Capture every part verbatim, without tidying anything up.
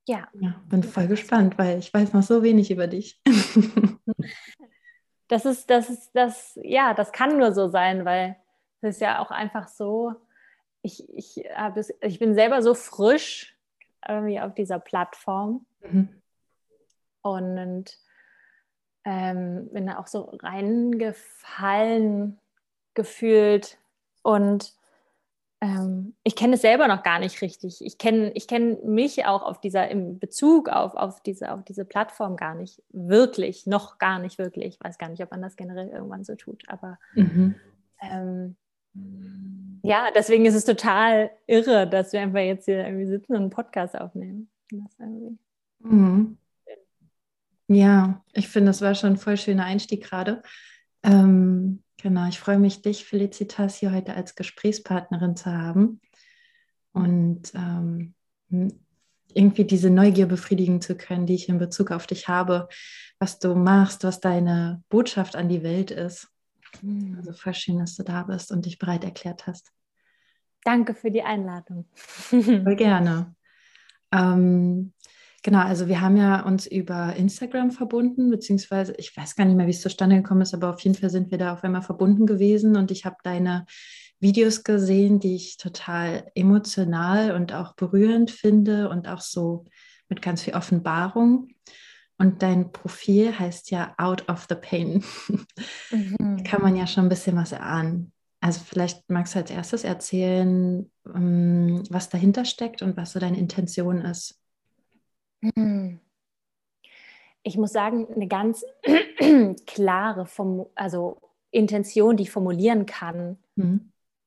Ja, Ja, bin voll gespannt, weil ich weiß noch so wenig über dich. das ist, das ist, das, ja, das kann nur so sein, weil es ist ja auch einfach so, ich, ich, hab das, ich bin selber so frisch irgendwie auf dieser Plattform Mhm. und ähm, bin da auch so reingefallen gefühlt und ähm, ich kenne es selber noch gar nicht richtig. Ich kenne ich kenn mich auch auf dieser, im Bezug auf, auf, diese, auf diese Plattform gar nicht wirklich, noch gar nicht wirklich. Ich weiß gar nicht, ob man das generell irgendwann so tut, aber Mhm. ähm, ja, deswegen ist es total irre, dass wir einfach jetzt hier irgendwie sitzen und einen Podcast aufnehmen. Das irgendwie, Mhm. Ja, ich finde, das war schon ein voll schöner Einstieg gerade. Ähm, genau, ich freue mich, dich, Felicitas, hier heute als Gesprächspartnerin zu haben und ähm, irgendwie diese Neugier befriedigen zu können, die ich in Bezug auf dich habe, was du machst, was deine Botschaft an die Welt ist. hm. Also voll schön, dass du da bist und dich bereit erklärt hast. Danke für die Einladung. Voll gerne. Ähm, genau, also wir haben ja uns über Instagram verbunden, beziehungsweise ich weiß gar nicht mehr, wie es zustande gekommen ist, aber auf jeden Fall sind wir da auf einmal verbunden gewesen und ich habe deine Videos gesehen, die ich total emotional und auch berührend finde und auch so mit ganz viel Offenbarung. Und dein Profil heißt ja Out of the Pain. Da Mhm. kann man ja schon ein bisschen was erahnen. Also vielleicht magst du als erstes erzählen, ähm, was dahinter steckt und was so deine Intention ist. Hm. Ich muss sagen, eine ganz klare Form, also Intention, die ich formulieren kann, Mhm.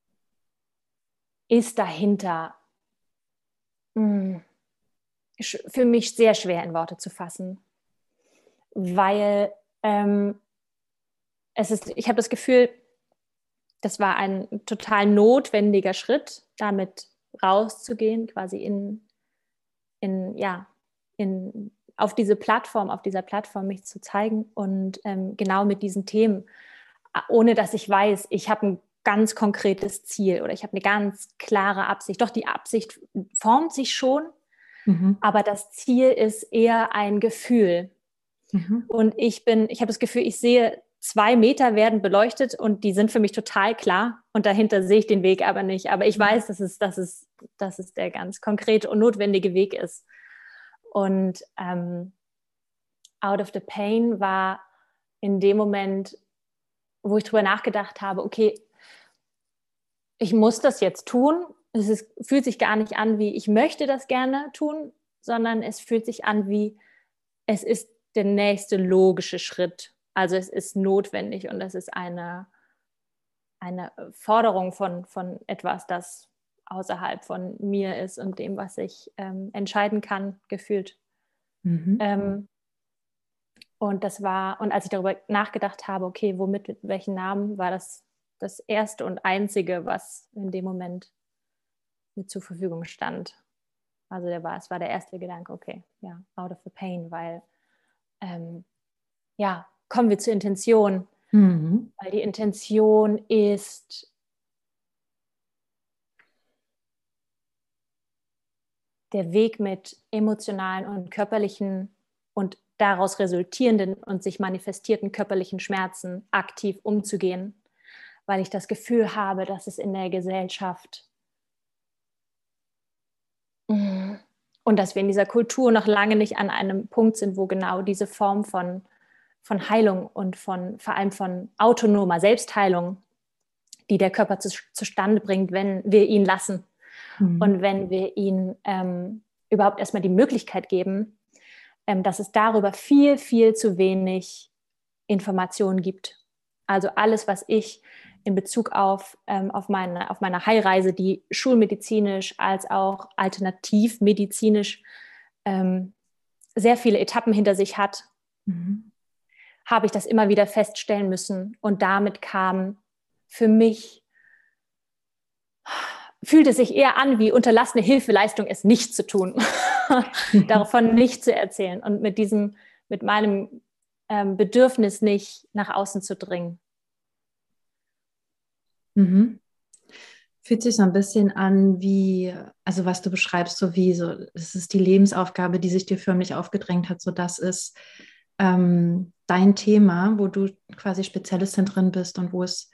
ist dahinter mh, für mich sehr schwer in Worte zu fassen, weil ähm, es ist, ich habe das Gefühl, das war ein total notwendiger Schritt, damit rauszugehen, quasi in, in ja, in, auf diese Plattform, auf dieser Plattform mich zu zeigen und ähm, genau mit diesen Themen, ohne dass ich weiß, ich habe ein ganz konkretes Ziel oder ich habe eine ganz klare Absicht. Doch die Absicht formt sich schon, Mhm. aber das Ziel ist eher ein Gefühl. Mhm. Und ich bin, ich habe das Gefühl, ich sehe, zwei Meter werden beleuchtet und die sind für mich total klar. Und dahinter sehe ich den Weg aber nicht. Aber ich weiß, dass es, dass es, dass es der ganz konkrete und notwendige Weg ist. Und ähm, Out of the Pain war in dem Moment, wo ich drüber nachgedacht habe, okay, ich muss das jetzt tun. Es ist, fühlt sich gar nicht an, wie ich möchte das gerne tun, sondern es fühlt sich an, wie es ist der nächste logische Schritt. Also es ist notwendig und es ist eine, eine Forderung von, von etwas, das außerhalb von mir ist und dem, was ich ähm, entscheiden kann, gefühlt. Mhm. Ähm, und das war, und als ich darüber nachgedacht habe, okay, womit, mit welchen Namen, war das das erste und einzige, was in dem Moment mir zur Verfügung stand. Also der war, es war der erste Gedanke, okay, ja, out of the pain, weil ähm, ja, kommen wir zur Intention, Mhm. weil die Intention ist der Weg mit emotionalen und körperlichen und daraus resultierenden und sich manifestierten körperlichen Schmerzen aktiv umzugehen, weil ich das Gefühl habe, dass es in der Gesellschaft mm, und dass wir in dieser Kultur noch lange nicht an einem Punkt sind, wo genau diese Form von, von Heilung und von vor allem von autonomer Selbstheilung, die der Körper zu, zustande bringt, wenn wir ihn lassen Mhm. und wenn wir ihn ähm, überhaupt erstmal die Möglichkeit geben, ähm, dass es darüber viel, viel zu wenig Informationen gibt. Also alles, was ich in Bezug auf, ähm, auf, meine, auf meine Heilreise, die schulmedizinisch als auch alternativmedizinisch ähm, sehr viele Etappen hinter sich hat, Mhm. habe ich das immer wieder feststellen müssen. Und damit kam für mich, fühlt es sich eher an wie unterlassene Hilfeleistung, es nicht zu tun, davon nicht zu erzählen und mit diesem, mit meinem ähm, Bedürfnis nicht nach außen zu dringen. Mhm. Fühlt sich so ein bisschen an wie, also was du beschreibst, so wie so, es ist die Lebensaufgabe, die sich dir förmlich aufgedrängt hat, so das ist ähm, dein Thema, wo du quasi Spezialistin drin bist und wo es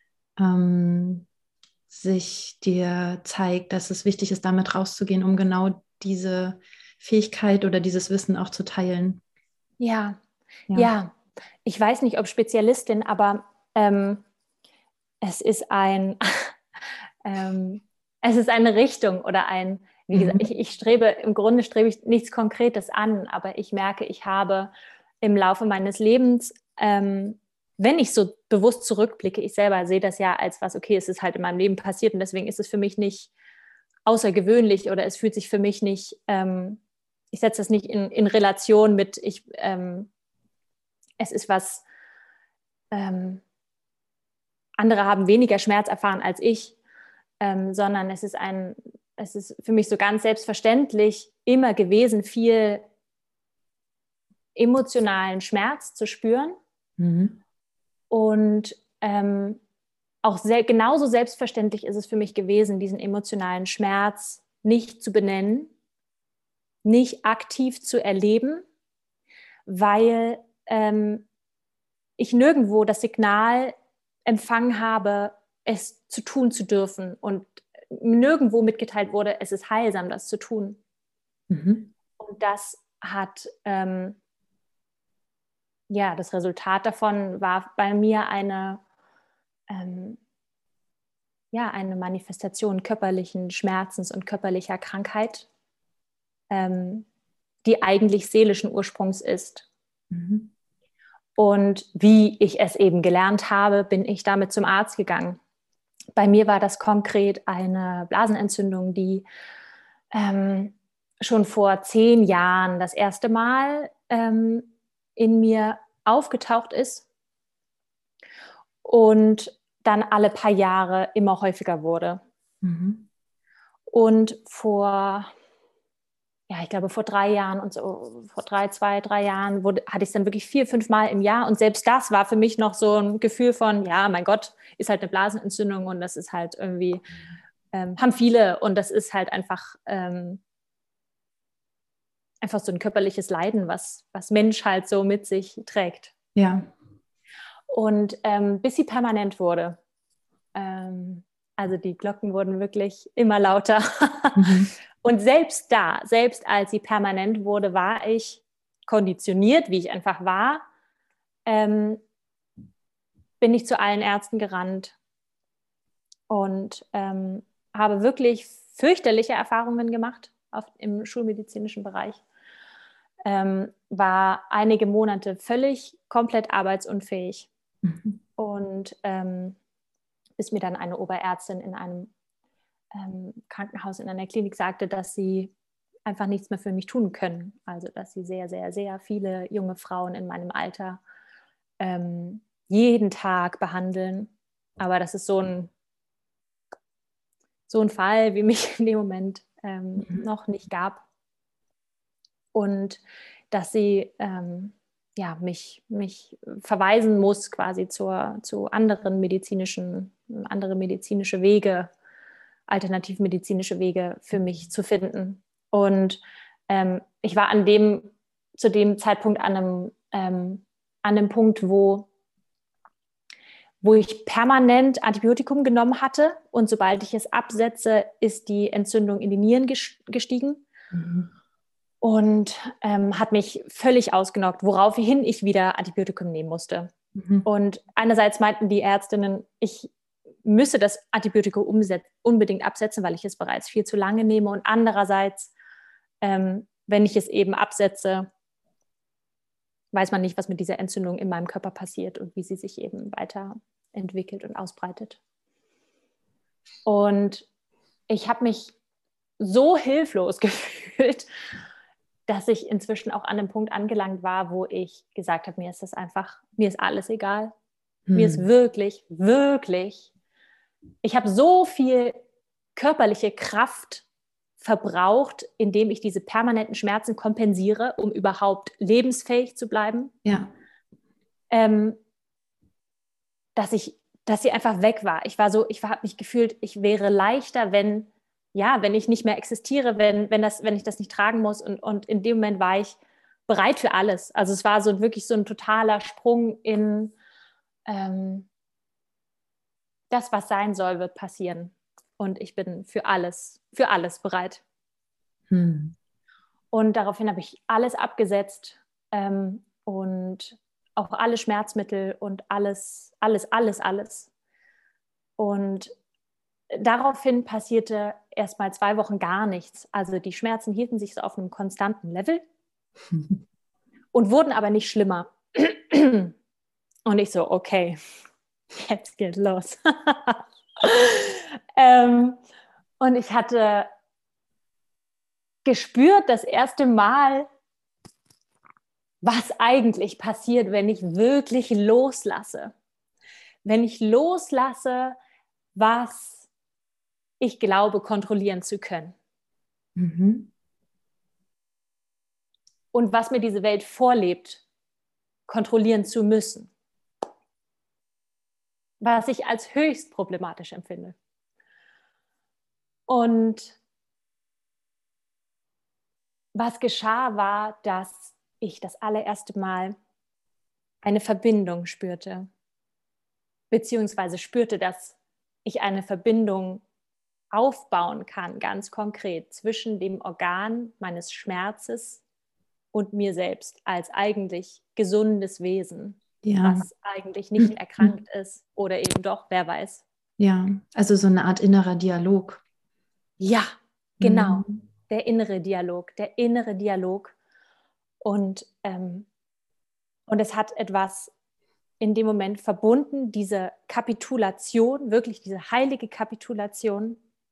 ähm, sich dir zeigt, dass es wichtig ist, damit rauszugehen, um genau diese Fähigkeit oder dieses Wissen auch zu teilen. Ja, Ja. ja. Ich weiß nicht, ob Spezialistin, aber ähm, es ist ein, ähm, es ist eine Richtung oder ein, wie gesagt, Mhm. ich, ich strebe, im Grunde strebe ich nichts Konkretes an, aber ich merke, ich habe im Laufe meines Lebens, ähm, wenn ich so bewusst zurückblicke, ich selber sehe das ja als was, okay, es ist halt in meinem Leben passiert und deswegen ist es für mich nicht außergewöhnlich oder es fühlt sich für mich nicht, ähm, ich setze das nicht in, in Relation mit, ich, ähm, es ist was, ähm, andere haben weniger Schmerz erfahren als ich, ähm, sondern es ist ein, es ist für mich so ganz selbstverständlich immer gewesen, viel emotionalen Schmerz zu spüren Mhm. und ähm, auch sehr, genauso selbstverständlich ist es für mich gewesen, diesen emotionalen Schmerz nicht zu benennen, nicht aktiv zu erleben, weil ähm, ich nirgendwo das Signal empfangen habe, es zu tun zu dürfen und nirgendwo mitgeteilt wurde, es ist heilsam, das zu tun. Mhm. Und das hat, ähm, ja, das Resultat davon war bei mir eine, ähm, ja, eine Manifestation körperlichen Schmerzens und körperlicher Krankheit, ähm, die eigentlich seelischen Ursprungs ist. Mhm. Und wie ich es eben gelernt habe, bin ich damit zum Arzt gegangen. Bei mir war das konkret eine Blasenentzündung, die ähm, schon vor zehn Jahren das erste Mal ähm, in mir aufgetaucht ist und dann alle paar Jahre immer häufiger wurde. Mhm. Und vor, ja, ich glaube, vor drei Jahren und so, vor drei, zwei, drei Jahren wurde, hatte ich es dann wirklich vier, fünf Mal im Jahr. Und selbst das war für mich noch so ein Gefühl von, ja, mein Gott, ist halt eine Blasenentzündung und das ist halt irgendwie, ähm, haben viele und das ist halt einfach, ähm, einfach so ein körperliches Leiden, was, was Mensch halt so mit sich trägt. Ja. Und ähm, bis sie permanent wurde. Ähm, also die Glocken wurden wirklich immer lauter. Mhm. Und selbst da, selbst als sie permanent wurde, war ich konditioniert, wie ich einfach war, ähm, bin ich zu allen Ärzten gerannt und ähm, habe wirklich fürchterliche Erfahrungen gemacht auf, im schulmedizinischen Bereich. Ähm, war einige Monate völlig komplett arbeitsunfähig. Mhm. Und ähm, bis mir dann eine Oberärztin in einem ähm, Krankenhaus, in einer Klinik sagte, dass sie einfach nichts mehr für mich tun können. Also dass sie sehr, sehr, sehr viele junge Frauen in meinem Alter ähm, jeden Tag behandeln. Aber das ist so ein, so ein Fall, wie mich in dem Moment ähm, Mhm. noch nicht gab. Und dass sie ähm, ja, mich, mich verweisen muss quasi zur, zu anderen medizinischen, andere medizinische Wege, alternativmedizinische Wege für mich zu finden. Und ähm, ich war an dem, zu dem Zeitpunkt an einem, ähm, an einem Punkt, wo, wo ich permanent Antibiotikum genommen hatte und sobald ich es absetze, ist die Entzündung in die Nieren gestiegen. Mhm. Und ähm, hat mich völlig ausgenockt, woraufhin ich wieder Antibiotikum nehmen musste. Mhm. Und einerseits meinten die Ärztinnen, ich müsse das Antibiotikum unbedingt absetzen, weil ich es bereits viel zu lange nehme. Und andererseits, ähm, wenn ich es eben absetze, weiß man nicht, was mit dieser Entzündung in meinem Körper passiert und wie sie sich eben weiterentwickelt und ausbreitet. Und ich habe mich so hilflos gefühlt, dass ich inzwischen auch an einem Punkt angelangt war, wo ich gesagt habe, mir ist das einfach, mir ist alles egal. Mir ist Mhm. wirklich, wirklich, ich habe so viel körperliche Kraft verbraucht, indem ich diese permanenten Schmerzen kompensiere, um überhaupt lebensfähig zu bleiben, Ja. ähm, dass ich dass sie einfach weg war. Ich war so, ich habe mich gefühlt, ich wäre leichter, wenn, ja, wenn ich nicht mehr existiere, wenn, wenn, das, wenn ich das nicht tragen muss. Und, und in dem Moment war ich bereit für alles. Also es war so wirklich so ein totaler Sprung in ähm, das, was sein soll, wird passieren. Und ich bin für alles, für alles bereit. Hm. Und daraufhin habe ich alles abgesetzt ähm, und auch alle Schmerzmittel und alles, alles, alles, alles. Und daraufhin passierte erst mal zwei Wochen gar nichts. Also die Schmerzen hielten sich so auf einem konstanten Level und wurden aber nicht schlimmer. Und ich so, okay, jetzt geht los. ähm, und ich hatte gespürt das erste Mal, was eigentlich passiert, wenn ich wirklich loslasse. Wenn ich loslasse, was ich glaube, kontrollieren zu können. Mhm. Und was mir diese Welt vorlebt, kontrollieren zu müssen. Was ich als höchst problematisch empfinde. Und was geschah, war, dass ich das allererste Mal eine Verbindung spürte. Beziehungsweise spürte, dass ich eine Verbindung aufbauen kann, ganz konkret, zwischen dem Organ meines Schmerzes und mir selbst als eigentlich gesundes Wesen, Ja. was eigentlich nicht erkrankt ist oder eben doch, wer weiß. Ja, also so eine Art innerer Dialog. Ja, genau. Mhm. Der innere Dialog, der innere Dialog. Und, ähm, und es hat etwas in dem Moment verbunden, diese Kapitulation, wirklich diese heilige Kapitulation,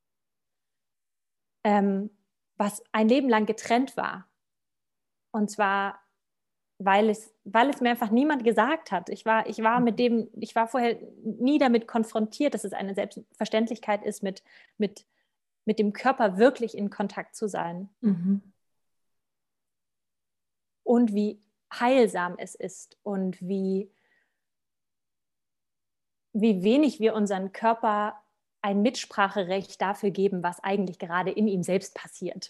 ähm, was ein Leben lang getrennt war. Und zwar, weil es, weil es mir einfach niemand gesagt hat. Ich war, ich war mit dem, ich war vorher nie damit konfrontiert, dass es eine Selbstverständlichkeit ist, mit, mit, mit dem Körper wirklich in Kontakt zu sein. Mhm. Und wie heilsam es ist und wie, wie wenig wir unseren Körper ein Mitspracherecht dafür geben, was eigentlich gerade in ihm selbst passiert.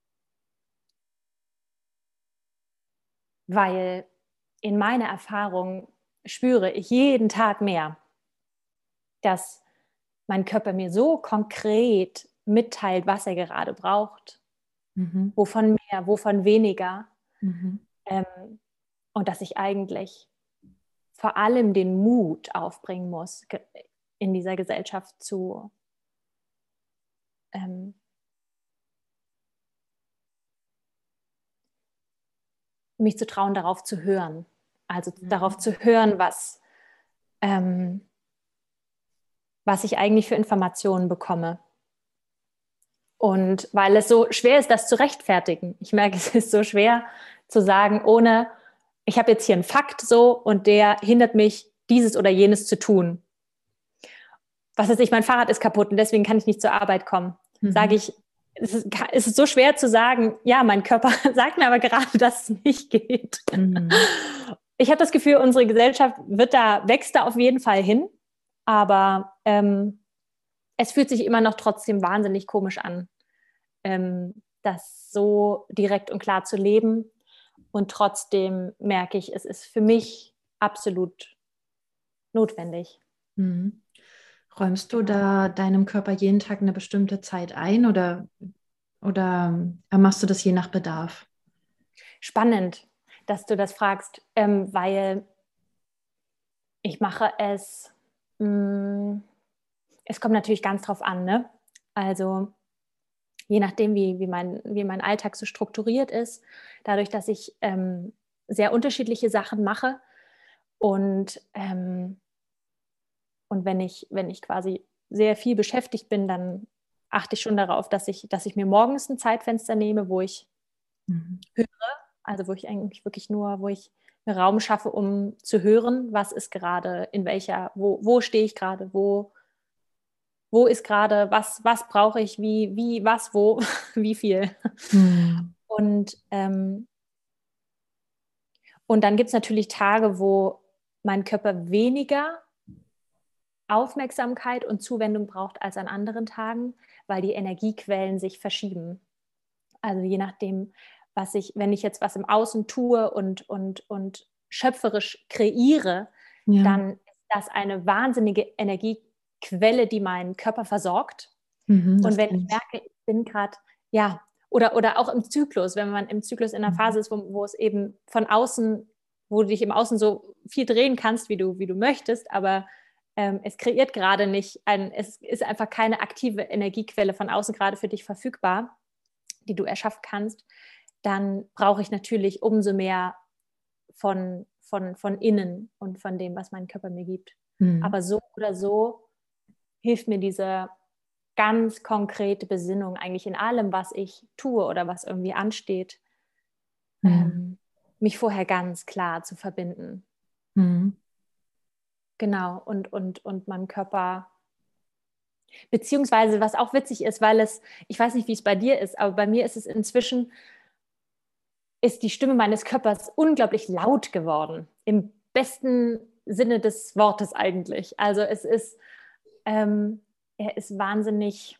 Weil in meiner Erfahrung spüre ich jeden Tag mehr, dass mein Körper mir so konkret mitteilt, was er gerade braucht, Mhm. wovon mehr, wovon weniger. Mhm. Ähm, und dass ich eigentlich vor allem den Mut aufbringen muss, in dieser Gesellschaft zu ähm, mich zu trauen, darauf zu hören. Also Mhm. darauf zu hören, was, ähm, was ich eigentlich für Informationen bekomme. Und weil es so schwer ist, das zu rechtfertigen. Ich merke, es ist so schwer zu sagen, ohne, ich habe jetzt hier einen Fakt so und der hindert mich, dieses oder jenes zu tun. Was weiß ich, mein Fahrrad ist kaputt und deswegen kann ich nicht zur Arbeit kommen. Mhm. Sage ich, es ist, es ist so schwer zu sagen, ja, mein Körper sagt mir aber gerade, dass es nicht geht. Mhm. Ich habe das Gefühl, unsere Gesellschaft wird da, wächst da auf jeden Fall hin, aber ähm, es fühlt sich immer noch trotzdem wahnsinnig komisch an, ähm, das so direkt und klar zu leben. Und trotzdem merke ich, es ist für mich absolut notwendig. Mhm. Räumst du da deinem Körper jeden Tag eine bestimmte Zeit ein oder, oder machst du das je nach Bedarf? Spannend, dass du das fragst, ähm, weil ich mache es, mh, es kommt natürlich ganz drauf an, ne? Also je nachdem, wie, wie, mein, wie mein Alltag so strukturiert ist, dadurch, dass ich ähm, sehr unterschiedliche Sachen mache und, ähm, und wenn ich, wenn ich quasi sehr viel beschäftigt bin, dann achte ich schon darauf, dass ich, dass ich mir morgens ein Zeitfenster nehme, wo ich Mhm. höre, also wo ich eigentlich wirklich nur, wo ich einen Raum schaffe, um zu hören, was ist gerade, in welcher, wo, wo stehe ich gerade, wo, wo ist gerade, was, was brauche ich, wie, wie, was, wo, wie viel. Mhm. Und, ähm, und dann gibt es natürlich Tage, wo mein Körper weniger Aufmerksamkeit und Zuwendung braucht als an anderen Tagen, weil die Energiequellen sich verschieben. Also je nachdem, was ich, wenn ich jetzt was im Außen tue und, und, und schöpferisch kreiere, Ja. dann ist das eine wahnsinnige Energiequelle, die meinen Körper versorgt. Mhm, und wenn ich merke, ich bin gerade, ja, oder, oder auch im Zyklus, wenn man im Zyklus in einer Phase ist, wo, wo es eben von außen, wo du dich im Außen so viel drehen kannst, wie du, wie du möchtest, aber ähm, es kreiert gerade nicht, ein, es ist einfach keine aktive Energiequelle von außen gerade für dich verfügbar, die du erschaffen kannst, dann brauche ich natürlich umso mehr von, von, von innen und von dem, was mein Körper mir gibt. Mhm. Aber so oder so hilft mir diese ganz konkrete Besinnung eigentlich in allem, was ich tue oder was irgendwie ansteht, mhm. ähm, mich vorher ganz klar zu verbinden. Mhm. Genau, und, und, und meinem Körper, beziehungsweise was auch witzig ist, weil es, ich weiß nicht, wie es bei dir ist, aber bei mir ist es inzwischen, ist die Stimme meines Körpers unglaublich laut geworden, im besten Sinne des Wortes eigentlich. Also es ist, ähm, er ist wahnsinnig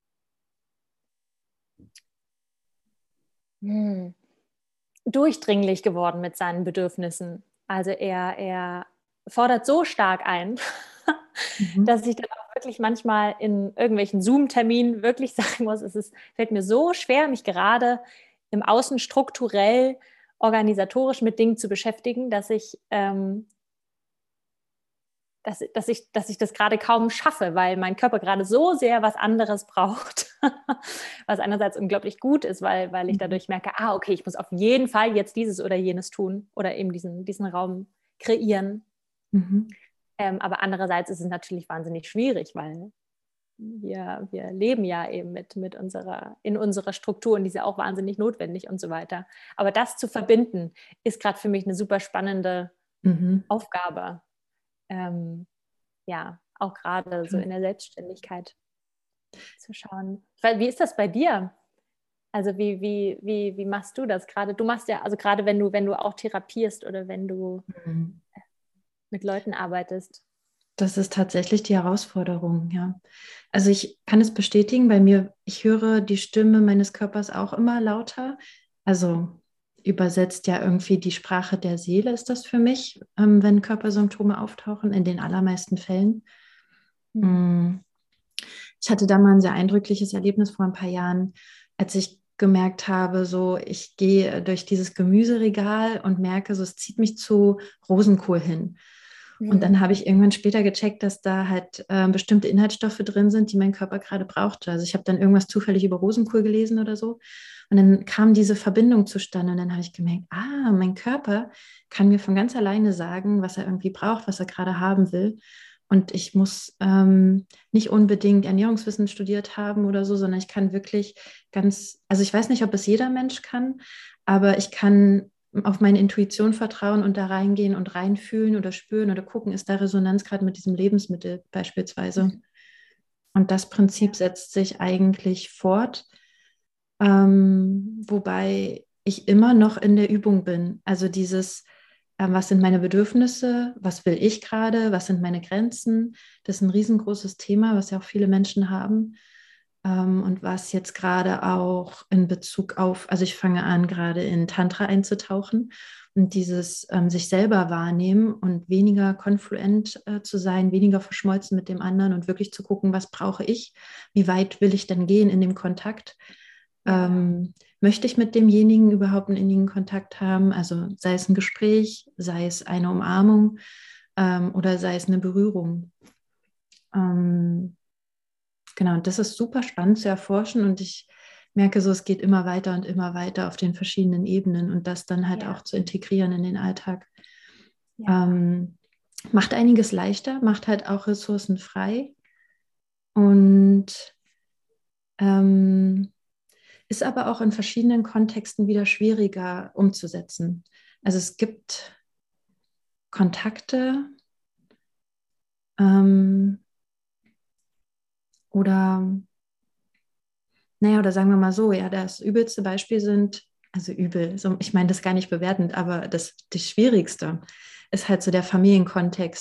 hm, durchdringlich geworden mit seinen Bedürfnissen. Also er, er fordert so stark ein, mhm. dass ich dann auch wirklich manchmal in irgendwelchen Zoom-Terminen wirklich sagen muss, es ist, fällt mir so schwer, mich gerade im Außen strukturell, organisatorisch mit Dingen zu beschäftigen, dass ich, ähm, dass, dass ich, dass ich das gerade kaum schaffe, weil mein Körper gerade so sehr was anderes braucht, was einerseits unglaublich gut ist, weil, weil ich dadurch merke, ah, okay, ich muss auf jeden Fall jetzt dieses oder jenes tun oder eben diesen, diesen Raum kreieren. Mhm. Ähm, aber andererseits ist es natürlich wahnsinnig schwierig, weil wir, wir leben ja eben mit, mit unserer, in unserer Struktur und die ist ja auch wahnsinnig notwendig und so weiter. Aber das zu verbinden, ist gerade für mich eine super spannende mhm. Aufgabe. Ähm, ja, auch gerade so in der Selbstständigkeit zu schauen. Weil, wie ist das bei dir? Also wie, wie, wie, wie machst du das gerade? Du machst ja, also gerade wenn du, wenn du auch therapierst oder wenn du mhm. mit Leuten arbeitest. Das ist tatsächlich die Herausforderung, ja. Also ich kann es bestätigen, bei mir, ich höre die Stimme meines Körpers auch immer lauter. Also übersetzt ja irgendwie die Sprache der Seele ist das für mich, ähm, wenn Körpersymptome auftauchen, in den allermeisten Fällen. Mhm. Ich hatte da mal ein sehr eindrückliches Erlebnis vor ein paar Jahren, als ich gemerkt habe, so ich gehe durch dieses Gemüseregal und merke, so es zieht mich zu Rosenkohl hin. Und dann habe ich irgendwann später gecheckt, dass da halt äh, bestimmte Inhaltsstoffe drin sind, die mein Körper gerade brauchte. Also ich habe dann irgendwas zufällig über Rosenkohl gelesen oder so. Und dann kam diese Verbindung zustande und dann habe ich gemerkt, ah, mein Körper kann mir von ganz alleine sagen, was er irgendwie braucht, was er gerade haben will. Und ich muss ähm, nicht unbedingt Ernährungswissen studiert haben oder so, sondern ich kann wirklich ganz, also ich weiß nicht, ob es jeder Mensch kann, aber ich kann auf meine Intuition vertrauen und da reingehen und reinfühlen oder spüren oder gucken, ist da Resonanz gerade mit diesem Lebensmittel beispielsweise. Mhm. Und das Prinzip ja. setzt sich eigentlich fort, ähm, wobei ich immer noch in der Übung bin. Also dieses, äh, was sind meine Bedürfnisse, was will ich gerade, was sind meine Grenzen, das ist ein riesengroßes Thema, was ja auch viele Menschen haben. Und was jetzt gerade auch in Bezug auf, also ich fange an, gerade in Tantra einzutauchen und dieses ähm, sich selber wahrnehmen und weniger konfluent äh, zu sein, weniger verschmolzen mit dem anderen und wirklich zu gucken, was brauche ich, wie weit will ich denn gehen in dem Kontakt. Ja. Ähm, möchte ich mit demjenigen überhaupt einen innigen Kontakt haben, also sei es ein Gespräch, sei es eine Umarmung ähm, oder sei es eine Berührung. Ähm, Genau, das ist super spannend zu erforschen und ich merke so, es geht immer weiter und immer weiter auf den verschiedenen Ebenen und das dann halt ja. auch zu integrieren in den Alltag. Ja. Ähm, macht einiges leichter, macht halt auch Ressourcen frei und ähm, ist aber auch in verschiedenen Kontexten wieder schwieriger umzusetzen. Also es gibt Kontakte, ähm, oder, naja, oder sagen wir mal so, ja, das übelste Beispiel sind, also übel, so, ich meine das gar nicht bewertend, aber das, das Schwierigste ist halt so der Familienkontext,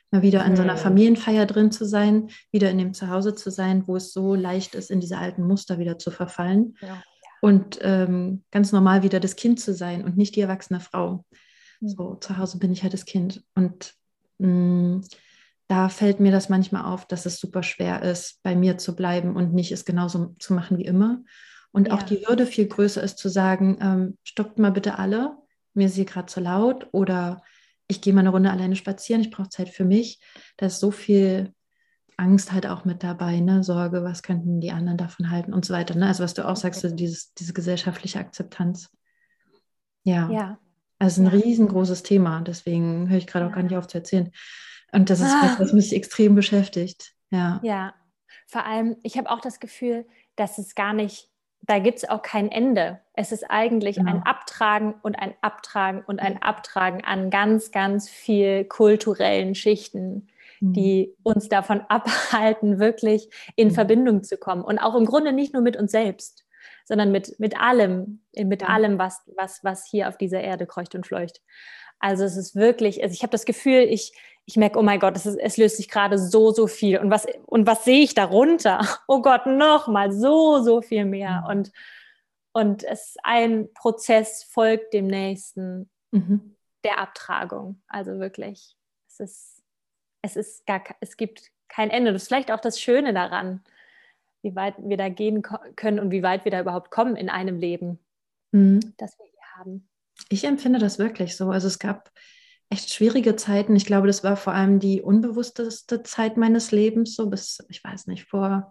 mal wieder in so einer Hm. Familienfeier drin zu sein, wieder in dem Zuhause zu sein, wo es so leicht ist, in diese alten Muster wieder zu verfallen Ja. und ähm, ganz normal wieder das Kind zu sein und nicht die erwachsene Frau. So, Mhm. zu Hause bin ich halt das Kind. Und mh, da fällt mir das manchmal auf, dass es super schwer ist, bei mir zu bleiben und nicht es genauso zu machen wie immer. Und auch Ja, die Hürde viel größer ist zu sagen, ähm, stoppt mal bitte alle, mir ist hier gerade zu laut oder ich gehe mal eine Runde alleine spazieren, ich brauche Zeit für mich. Da ist so viel Angst halt auch mit dabei, ne? Sorge, was könnten die anderen davon halten und so weiter. Ne? Also was du auch sagst, so dieses, diese gesellschaftliche Akzeptanz. Ja, ja, also ein ja, riesengroßes Thema, deswegen höre ich gerade auch gar ja. nicht auf zu erzählen. Und das ist was, Ah, was mich extrem beschäftigt. Ja. ja, vor allem, ich habe auch das Gefühl, dass es gar nicht, da gibt es auch kein Ende. Es ist eigentlich ein Genau. Abtragen und ein Abtragen und ein Abtragen an ganz, ganz viel kulturellen Schichten, Mhm. die uns davon abhalten, wirklich in Mhm. Verbindung zu kommen. Und auch im Grunde nicht nur mit uns selbst, sondern mit, mit allem, mit Ja. allem, was, was, was hier auf dieser Erde kreucht und fleucht. Also es ist wirklich, also ich habe das Gefühl, ich, ich merke, oh mein Gott, es, ist, es löst sich gerade so, so viel. Und was, und was sehe ich darunter? Oh Gott, noch mal so, so viel mehr. Mhm. Und, und es ein Prozess folgt dem nächsten Mhm. der Abtragung. Also wirklich, es ist, es ist gar, es gibt kein Ende. Das ist vielleicht auch das Schöne daran, wie weit wir da gehen können und wie weit wir da überhaupt kommen in einem Leben, Mhm. das wir hier haben. Ich empfinde das wirklich so. Also es gab echt schwierige Zeiten. Ich glaube, das war vor allem die unbewussteste Zeit meines Lebens, so bis, ich weiß nicht, vor,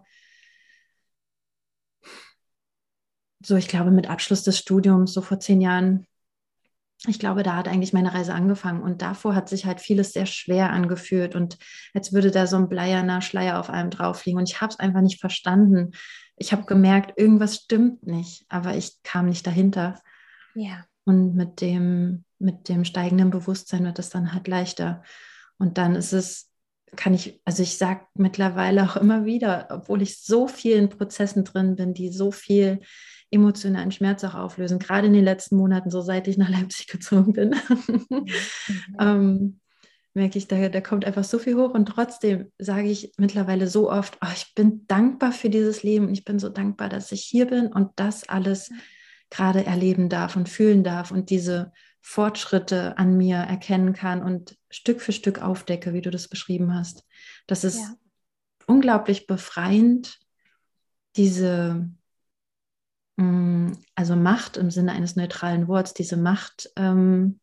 so ich glaube, mit Abschluss des Studiums, so vor zehn Jahren. Ich glaube, da hat eigentlich meine Reise angefangen und davor hat sich halt vieles sehr schwer angefühlt und als würde da so ein bleierner Schleier auf einem drauf liegen und ich habe es einfach nicht verstanden. Ich habe gemerkt, irgendwas stimmt nicht, aber ich kam nicht dahinter. Ja, Und mit dem, mit dem steigenden Bewusstsein wird es dann halt leichter. Und dann ist es, kann ich, also ich sage mittlerweile auch immer wieder, obwohl ich so vielen Prozessen drin bin, die so viel emotionalen Schmerz auch auflösen, gerade in den letzten Monaten, so seit ich nach Leipzig gezogen bin, mhm. Mhm. ähm, merke ich, da, da kommt einfach so viel hoch und trotzdem sage ich mittlerweile so oft, oh, ich bin dankbar für dieses Leben und ich bin so dankbar, dass ich hier bin und das alles gerade erleben darf und fühlen darf und diese Fortschritte an mir erkennen kann und Stück für Stück aufdecke, wie du das beschrieben hast. Das ist Ja, unglaublich befreiend, diese, mh, also Macht im Sinne eines neutralen Worts, diese Macht, ähm,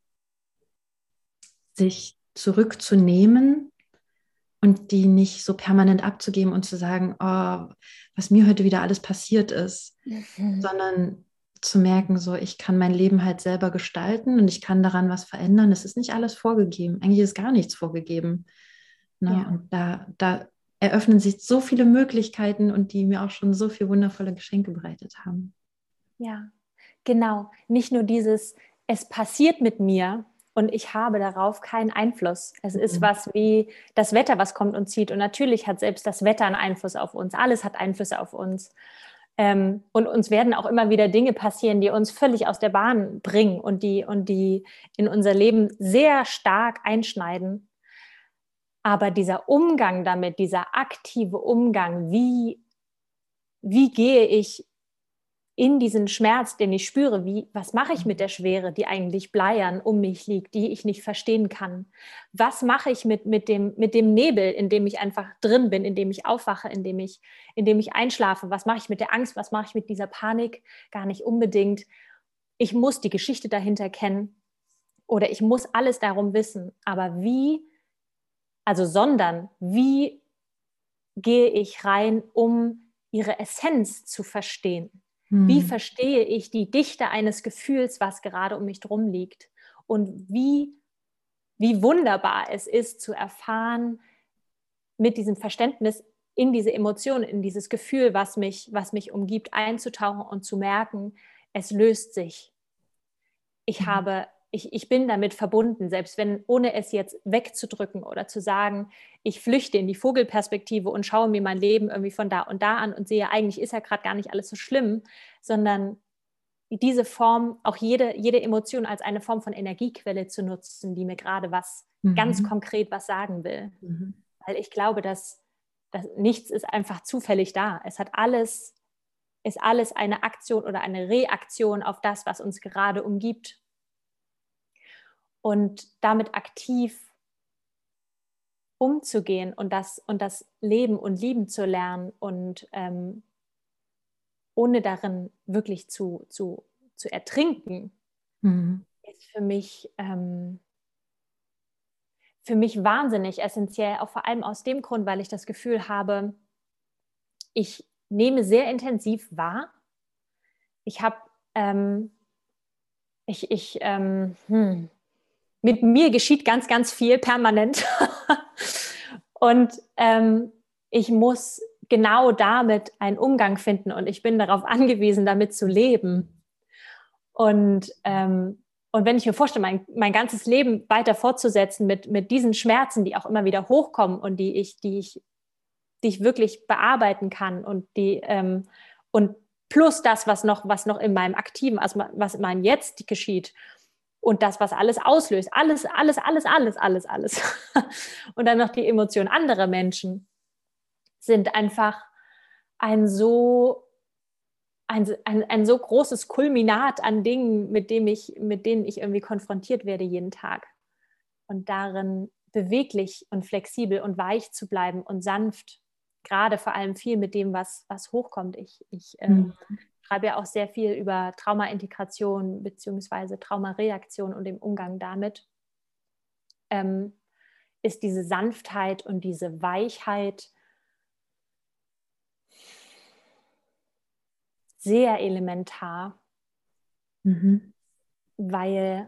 sich zurückzunehmen und die nicht so permanent abzugeben und zu sagen, oh, was mir heute wieder alles passiert ist, mhm. sondern zu merken, so ich kann mein Leben halt selber gestalten und ich kann daran was verändern. Es ist nicht alles vorgegeben. Eigentlich ist gar nichts vorgegeben. Ne? Ja. Und da, da eröffnen sich so viele Möglichkeiten und die mir auch schon so viele wundervolle Geschenke bereitet haben. Ja, genau. Nicht nur dieses, es passiert mit mir und ich habe darauf keinen Einfluss. Es ist Mhm. was wie das Wetter, was kommt und zieht. Und natürlich hat selbst das Wetter einen Einfluss auf uns. Alles hat Einflüsse auf uns. Ähm, und uns werden auch immer wieder Dinge passieren, die uns völlig aus der Bahn bringen und die, und die in unser Leben sehr stark einschneiden. Aber dieser Umgang damit, dieser aktive Umgang, wie, wie gehe ich in diesen Schmerz, den ich spüre, wie, was mache ich mit der Schwere, die eigentlich bleiern um mich liegt, die ich nicht verstehen kann? Was mache ich mit, mit, dem, mit dem Nebel, in dem ich einfach drin bin, in dem ich aufwache, in dem ich, in dem ich einschlafe? Was mache ich mit der Angst? Was mache ich mit dieser Panik? Gar nicht unbedingt. Ich muss die Geschichte dahinter kennen oder ich muss alles darum wissen. Aber wie, also sondern, wie gehe ich rein, um ihre Essenz zu verstehen? Wie Mhm. verstehe ich die Dichte eines Gefühls, was gerade um mich drum liegt? Und wie, wie wunderbar es ist, zu erfahren, mit diesem Verständnis in diese Emotion, in dieses Gefühl, was mich, was mich umgibt, einzutauchen und zu merken, es löst sich. Ich habe, ich, ich bin damit verbunden, selbst wenn, ohne es jetzt wegzudrücken oder zu sagen, ich flüchte in die Vogelperspektive und schaue mir mein Leben irgendwie von da und da an und sehe, eigentlich ist ja gerade gar nicht alles so schlimm, sondern diese Form, auch jede, jede Emotion als eine Form von Energiequelle zu nutzen, die mir gerade was, mhm. ganz konkret was sagen will. Mhm. Weil ich glaube, dass, dass nichts ist einfach zufällig da. Es hat alles, ist alles eine Aktion oder eine Reaktion auf das, was uns gerade umgibt. Und damit aktiv umzugehen und das, und das Leben und Lieben zu lernen und ähm, ohne darin wirklich zu, zu, zu ertrinken, mhm. ist für mich, ähm, für mich wahnsinnig essentiell, auch vor allem aus dem Grund, weil ich das Gefühl habe, ich nehme sehr intensiv wahr. Ich habe, ähm, ich, ich, ähm, hm, mit mir geschieht ganz, ganz viel permanent. Und ähm, ich muss genau damit einen Umgang finden und ich bin darauf angewiesen, damit zu leben. Und, ähm, und wenn ich mir vorstelle, mein, mein ganzes Leben weiter fortzusetzen mit, mit diesen Schmerzen, die auch immer wieder hochkommen und die ich, die ich, die ich wirklich bearbeiten kann und die ähm, und plus das, was noch, was noch in meinem Aktiven, also was in meinem Jetzt geschieht und das, was alles auslöst, alles, alles, alles, alles, alles, alles. Und dann noch die Emotionen anderer Menschen sind einfach ein so Ein, ein, ein so großes Kulminat an Dingen, mit, dem ich, mit denen ich irgendwie konfrontiert werde jeden Tag. Und darin beweglich und flexibel und weich zu bleiben und sanft, gerade vor allem viel mit dem, was, was hochkommt. Ich, ich ähm, mhm. schreibe ja auch sehr viel über Traumaintegration beziehungsweise Traumareaktion und den Umgang damit. Ähm, ist diese Sanftheit und diese Weichheit sehr elementar, mhm. weil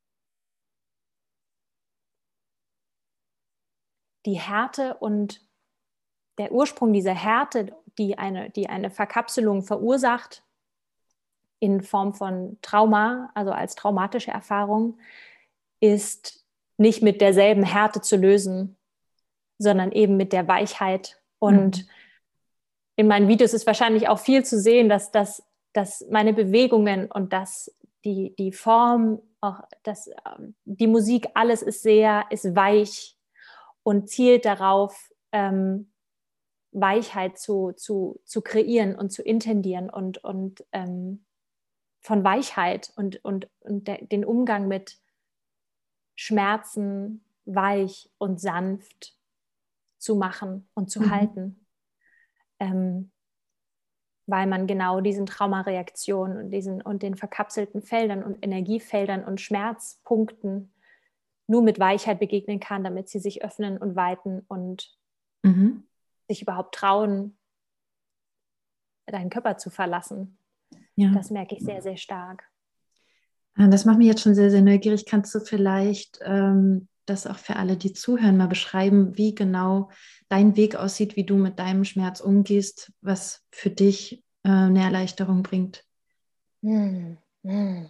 die Härte und der Ursprung dieser Härte, die eine, die eine Verkapselung verursacht in Form von Trauma, also als traumatische Erfahrung, ist nicht mit derselben Härte zu lösen, sondern eben mit der Weichheit. Und mhm. in meinen Videos ist wahrscheinlich auch viel zu sehen, dass, dass, dass meine Bewegungen und dass die, die Form, auch das, die Musik, alles ist sehr, ist weich und zielt darauf, ähm, Weichheit zu, zu, zu kreieren und zu intendieren und, und ähm, von Weichheit und, und, und de, den Umgang mit Schmerzen weich und sanft zu machen und zu mhm. halten. Ähm, weil man genau diesen Traumareaktionen und, diesen, und den verkapselten Feldern und Energiefeldern und Schmerzpunkten nur mit Weichheit begegnen kann, damit sie sich öffnen und weiten und mhm. sich überhaupt trauen, deinen Körper zu verlassen. Ja. Das merke ich sehr, sehr stark. Das macht mich jetzt schon sehr, sehr neugierig. Kannst du vielleicht ähm, das auch für alle, die zuhören, mal beschreiben, wie genau dein Weg aussieht, wie du mit deinem Schmerz umgehst, was für dich äh, eine Erleichterung bringt? Hm. Hm.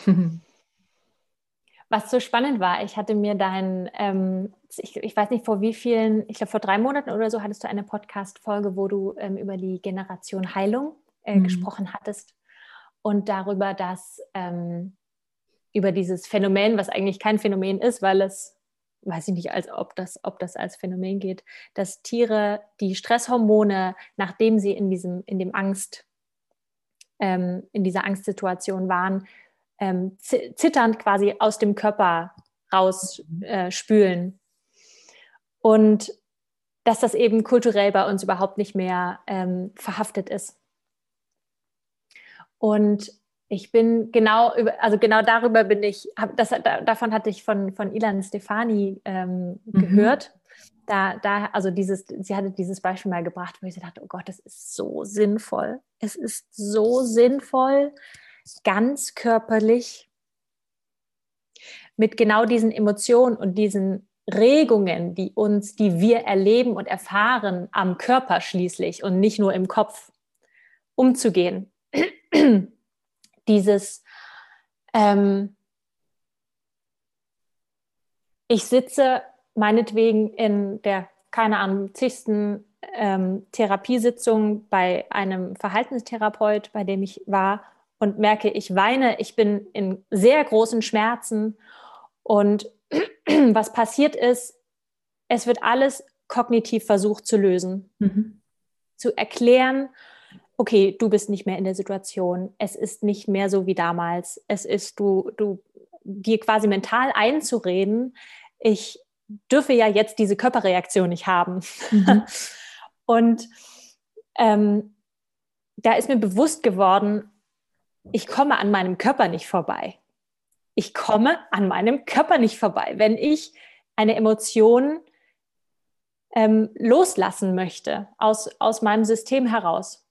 Was so spannend war, ich hatte mir dein, ähm, ich, ich weiß nicht vor wie vielen, ich glaube vor drei Monaten oder so, hattest du eine Podcast-Folge, wo du ähm, über die Generation Heilung äh, mhm. gesprochen hattest und darüber, dass ähm, über dieses Phänomen, was eigentlich kein Phänomen ist, weil es, weiß ich nicht, als ob das, ob das als Phänomen geht, dass Tiere die Stresshormone, nachdem sie in diesem, in dem Angst, ähm, in dieser Angstsituation waren, ähm, zitternd quasi aus dem Körper rausspülen. Äh, und dass das eben kulturell bei uns überhaupt nicht mehr ähm, verhaftet ist. Und ich bin genau, über, also genau darüber bin ich, hab, das, da, davon hatte ich von, von Ilan Stefani ähm, mhm. gehört. Da, da, also dieses, sie hatte dieses Beispiel mal gebracht, wo ich dachte, oh Gott, das ist so sinnvoll. Es ist so sinnvoll, ganz körperlich mit genau diesen Emotionen und diesen Regungen, die uns, die wir erleben und erfahren am Körper schließlich und nicht nur im Kopf, umzugehen. Dieses ähm, ich sitze meinetwegen in der, keine Ahnung, zigsten ähm, Therapiesitzung bei einem Verhaltenstherapeut, bei dem ich war und merke, ich weine, ich bin in sehr großen Schmerzen und was passiert ist, es wird alles kognitiv versucht zu lösen, Mhm. zu erklären, okay, du bist nicht mehr in der Situation, es ist nicht mehr so wie damals, es ist, du, du, dir quasi mental einzureden, ich dürfe ja jetzt diese Körperreaktion nicht haben. Mhm. Und ähm, da ist mir bewusst geworden, ich komme an meinem Körper nicht vorbei. Ich komme an meinem Körper nicht vorbei. Wenn ich eine Emotion ähm, loslassen möchte aus, aus meinem System heraus.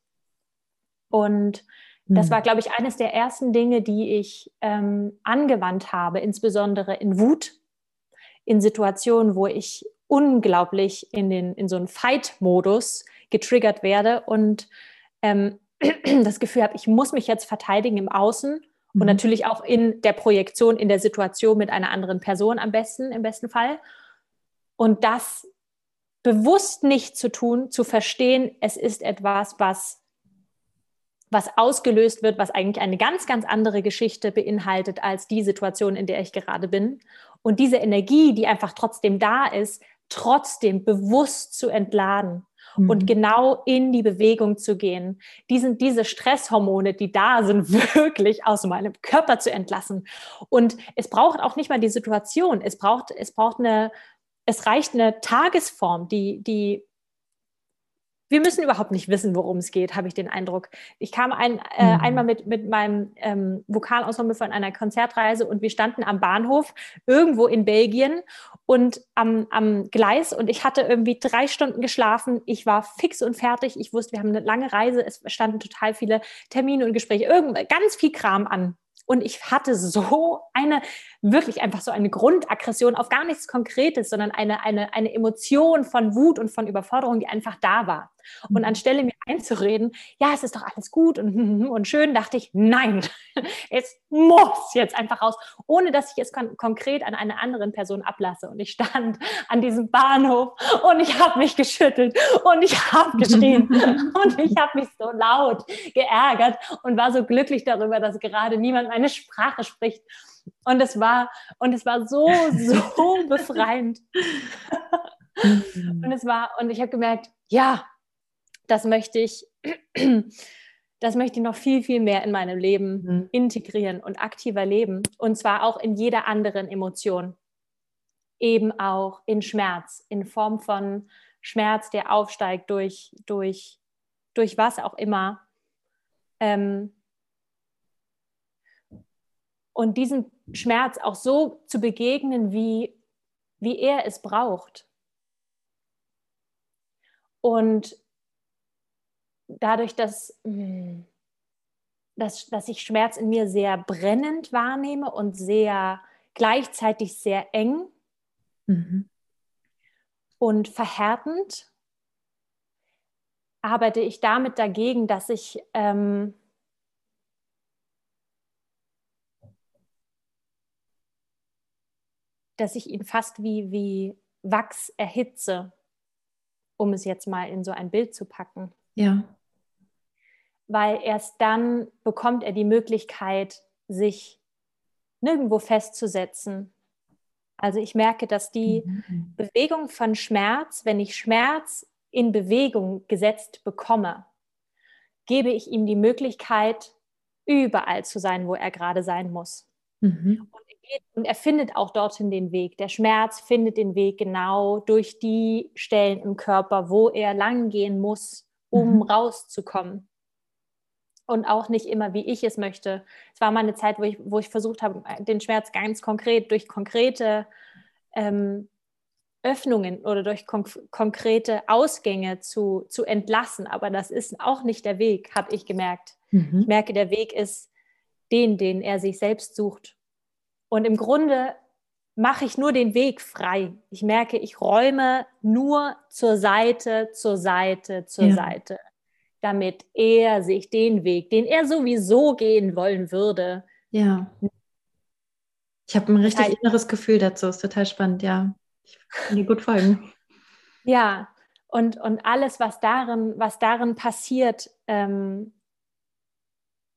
Und das war, glaube ich, eines der ersten Dinge, die ich ähm, angewandt habe, insbesondere in Wut, in Situationen, wo ich unglaublich in, den, in so einen Fight-Modus getriggert werde und ähm, das Gefühl habe, ich muss mich jetzt verteidigen im Außen Mhm. und natürlich auch in der Projektion, in der Situation mit einer anderen Person am besten, im besten Fall. Und das bewusst nicht zu tun, zu verstehen, es ist etwas, was was ausgelöst wird, was eigentlich eine ganz, ganz andere Geschichte beinhaltet als die Situation, in der ich gerade bin. Und diese Energie, die einfach trotzdem da ist, trotzdem bewusst zu entladen mhm. und genau in die Bewegung zu gehen. Diesen, diese Stresshormone, die da sind, wirklich aus meinem Körper zu entlassen. Und es braucht auch nicht mal die Situation. Es braucht, es braucht eine, es reicht eine Tagesform, die, die wir müssen überhaupt nicht wissen, worum es geht, habe ich den Eindruck. Ich kam ein, äh, mhm. einmal mit, mit meinem ähm, Vokalensemble von einer Konzertreise und wir standen am Bahnhof irgendwo in Belgien und am, am Gleis und ich hatte irgendwie drei Stunden geschlafen. Ich war fix und fertig. Ich wusste, wir haben eine lange Reise. Es standen total viele Termine und Gespräche, irgend, ganz viel Kram an. Und ich hatte so eine, wirklich einfach so eine Grundaggression auf gar nichts Konkretes, sondern eine, eine, eine Emotion von Wut und von Überforderung, die einfach da war. Und anstelle mir einzureden, ja, es ist doch alles gut und, und schön, dachte ich, nein, es muss jetzt einfach raus, ohne dass ich es kon- konkret an einer anderen Person ablasse. Und ich stand an diesem Bahnhof und ich habe mich geschüttelt und ich habe geschrien und ich habe mich so laut geärgert und war so glücklich darüber, dass gerade niemand meine Sprache spricht. Und es war, und es war so, so befreiend. Und es war, und ich habe gemerkt, ja, das möchte ich, das möchte ich noch viel, viel mehr in meinem Leben mhm. integrieren und aktiver leben. Und zwar auch in jeder anderen Emotion. Eben auch in Schmerz, in Form von Schmerz, der aufsteigt durch, durch, durch was auch immer. Ähm, und diesem Schmerz auch so zu begegnen, wie, wie er es braucht. Und dadurch, dass, dass, dass ich Schmerz in mir sehr brennend wahrnehme und sehr gleichzeitig sehr eng mhm. und verhärtend, arbeite ich damit dagegen, dass ich ähm, dass ich ihn fast wie, wie Wachs erhitze, um es jetzt mal in so ein Bild zu packen. Ja. Weil erst dann bekommt er die Möglichkeit, sich nirgendwo festzusetzen. Also ich merke, dass die mhm. Bewegung von Schmerz, wenn ich Schmerz in Bewegung gesetzt bekomme, gebe ich ihm die Möglichkeit, überall zu sein, wo er gerade sein muss. Mhm. Und, er geht, und er findet auch dorthin den Weg. Der Schmerz findet den Weg genau durch die Stellen im Körper, wo er lang gehen muss, um mhm. rauszukommen. Und auch nicht immer, wie ich es möchte. Es war mal eine Zeit, wo ich, wo ich versucht habe, den Schmerz ganz konkret durch konkrete ähm, Öffnungen oder durch konk- konkrete Ausgänge zu, zu entlassen. Aber das ist auch nicht der Weg, habe ich gemerkt. Mhm. Ich merke, der Weg ist den, den er sich selbst sucht. Und im Grunde mache ich nur den Weg frei. Ich merke, ich räume nur zur Seite, zur Seite, zur ja. Seite, damit er sich den Weg, den er sowieso gehen wollen würde. Ja. Ich habe ein richtig das heißt, inneres Gefühl dazu. Ist total spannend, ja. Ich kann dir gut folgen. Ja, und, und alles, was darin, was darin passiert, ähm,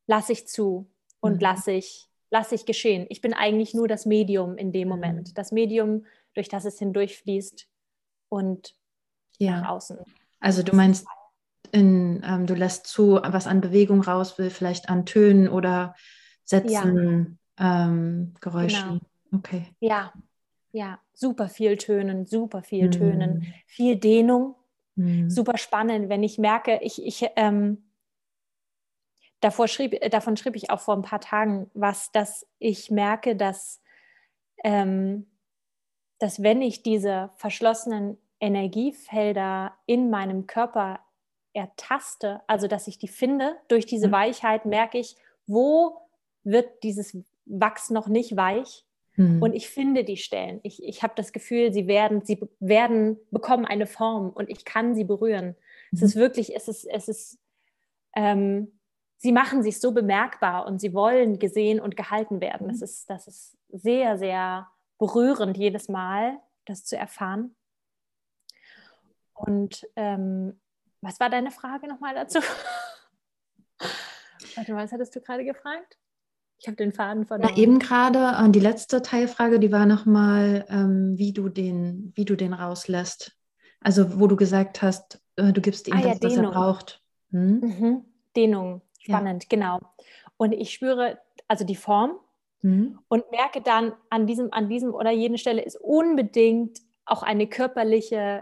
lasse ich zu und Mhm. lasse ich, lasse ich geschehen. Ich bin eigentlich nur das Medium in dem Moment. Mhm. Das Medium, durch das es hindurchfließt und nach Ja, außen. also du Das, meinst, in, ähm, du lässt zu, was an Bewegung raus will, vielleicht an Tönen oder ja, Sätzen, ähm, genau. Geräuschen. Okay. Ja, ja, super viel Tönen, super viel Tönen, Mhm. viel Dehnung, Mhm. super spannend, wenn ich merke, ich, ich ähm, davor schrieb, äh, davon schrieb ich auch vor ein paar Tagen was, dass ich merke, dass, ähm, dass wenn ich diese verschlossenen Energiefelder in meinem Körper ertaste, also dass ich die finde, durch diese Ja. Weichheit merke ich, wo wird dieses Wachs noch nicht weich. Und Mhm. ich finde die Stellen. Ich, ich habe das Gefühl, sie werden, sie werden, bekommen eine Form und ich kann sie berühren. Es Mhm. ist wirklich, es ist, es ist, ähm, sie machen sich so bemerkbar und sie wollen gesehen und gehalten werden. Das ist, das ist sehr, sehr berührend jedes Mal, das zu erfahren. Und ähm, was war deine Frage nochmal dazu? Warte mal, was hattest du gerade gefragt? Ich habe den Faden Na, verloren. eben gerade, äh, die letzte Teilfrage, die war nochmal, ähm, wie du den, wie du den rauslässt. Also wo du gesagt hast, äh, du gibst ihm Ah ja, das, was er Dehnung. braucht. Hm? Mhm. Dehnung, Ja. spannend, genau. Und ich spüre also die Form Hm? und merke dann an diesem, an diesem oder jenen Stelle ist unbedingt auch eine körperliche,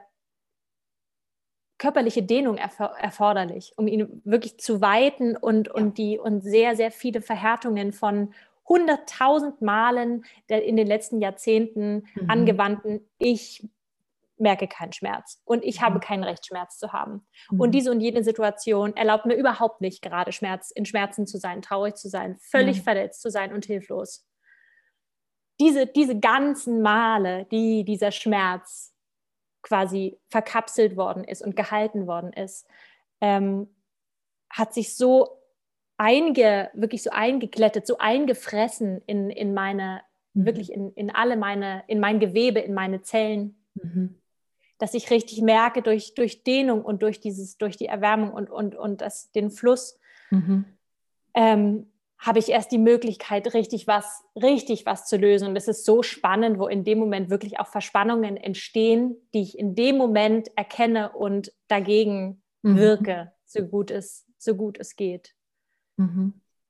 körperliche Dehnung erfor erforderlich, um ihn wirklich zu weiten und, Ja. und, die, und sehr, sehr viele Verhärtungen von hunderttausend Malen der in den letzten Jahrzehnten Mhm. angewandten, ich merke keinen Schmerz und ich habe Mhm. kein Recht, Schmerz zu haben. Und Mhm. diese und jene Situation erlaubt mir überhaupt nicht, gerade Schmerz, in Schmerzen zu sein, traurig zu sein, Ja. völlig verletzt zu sein und hilflos. Diese, diese ganzen Male, die dieser Schmerz quasi verkapselt worden ist und gehalten worden ist, ähm, hat sich so einge, wirklich so eingeklettet, so eingefressen in, in meine, Mhm. wirklich in, in alle meine, in mein Gewebe, in meine Zellen, Mhm. dass ich richtig merke durch, durch Dehnung und durch dieses, durch die Erwärmung und, und, und das, den Fluss, Mhm. ähm, habe ich erst die Möglichkeit, richtig was, richtig was zu lösen. Und es ist so spannend, wo in dem Moment wirklich auch Verspannungen entstehen, die ich in dem Moment erkenne und dagegen Mhm. wirke, so gut es, so gut es geht. Mhm.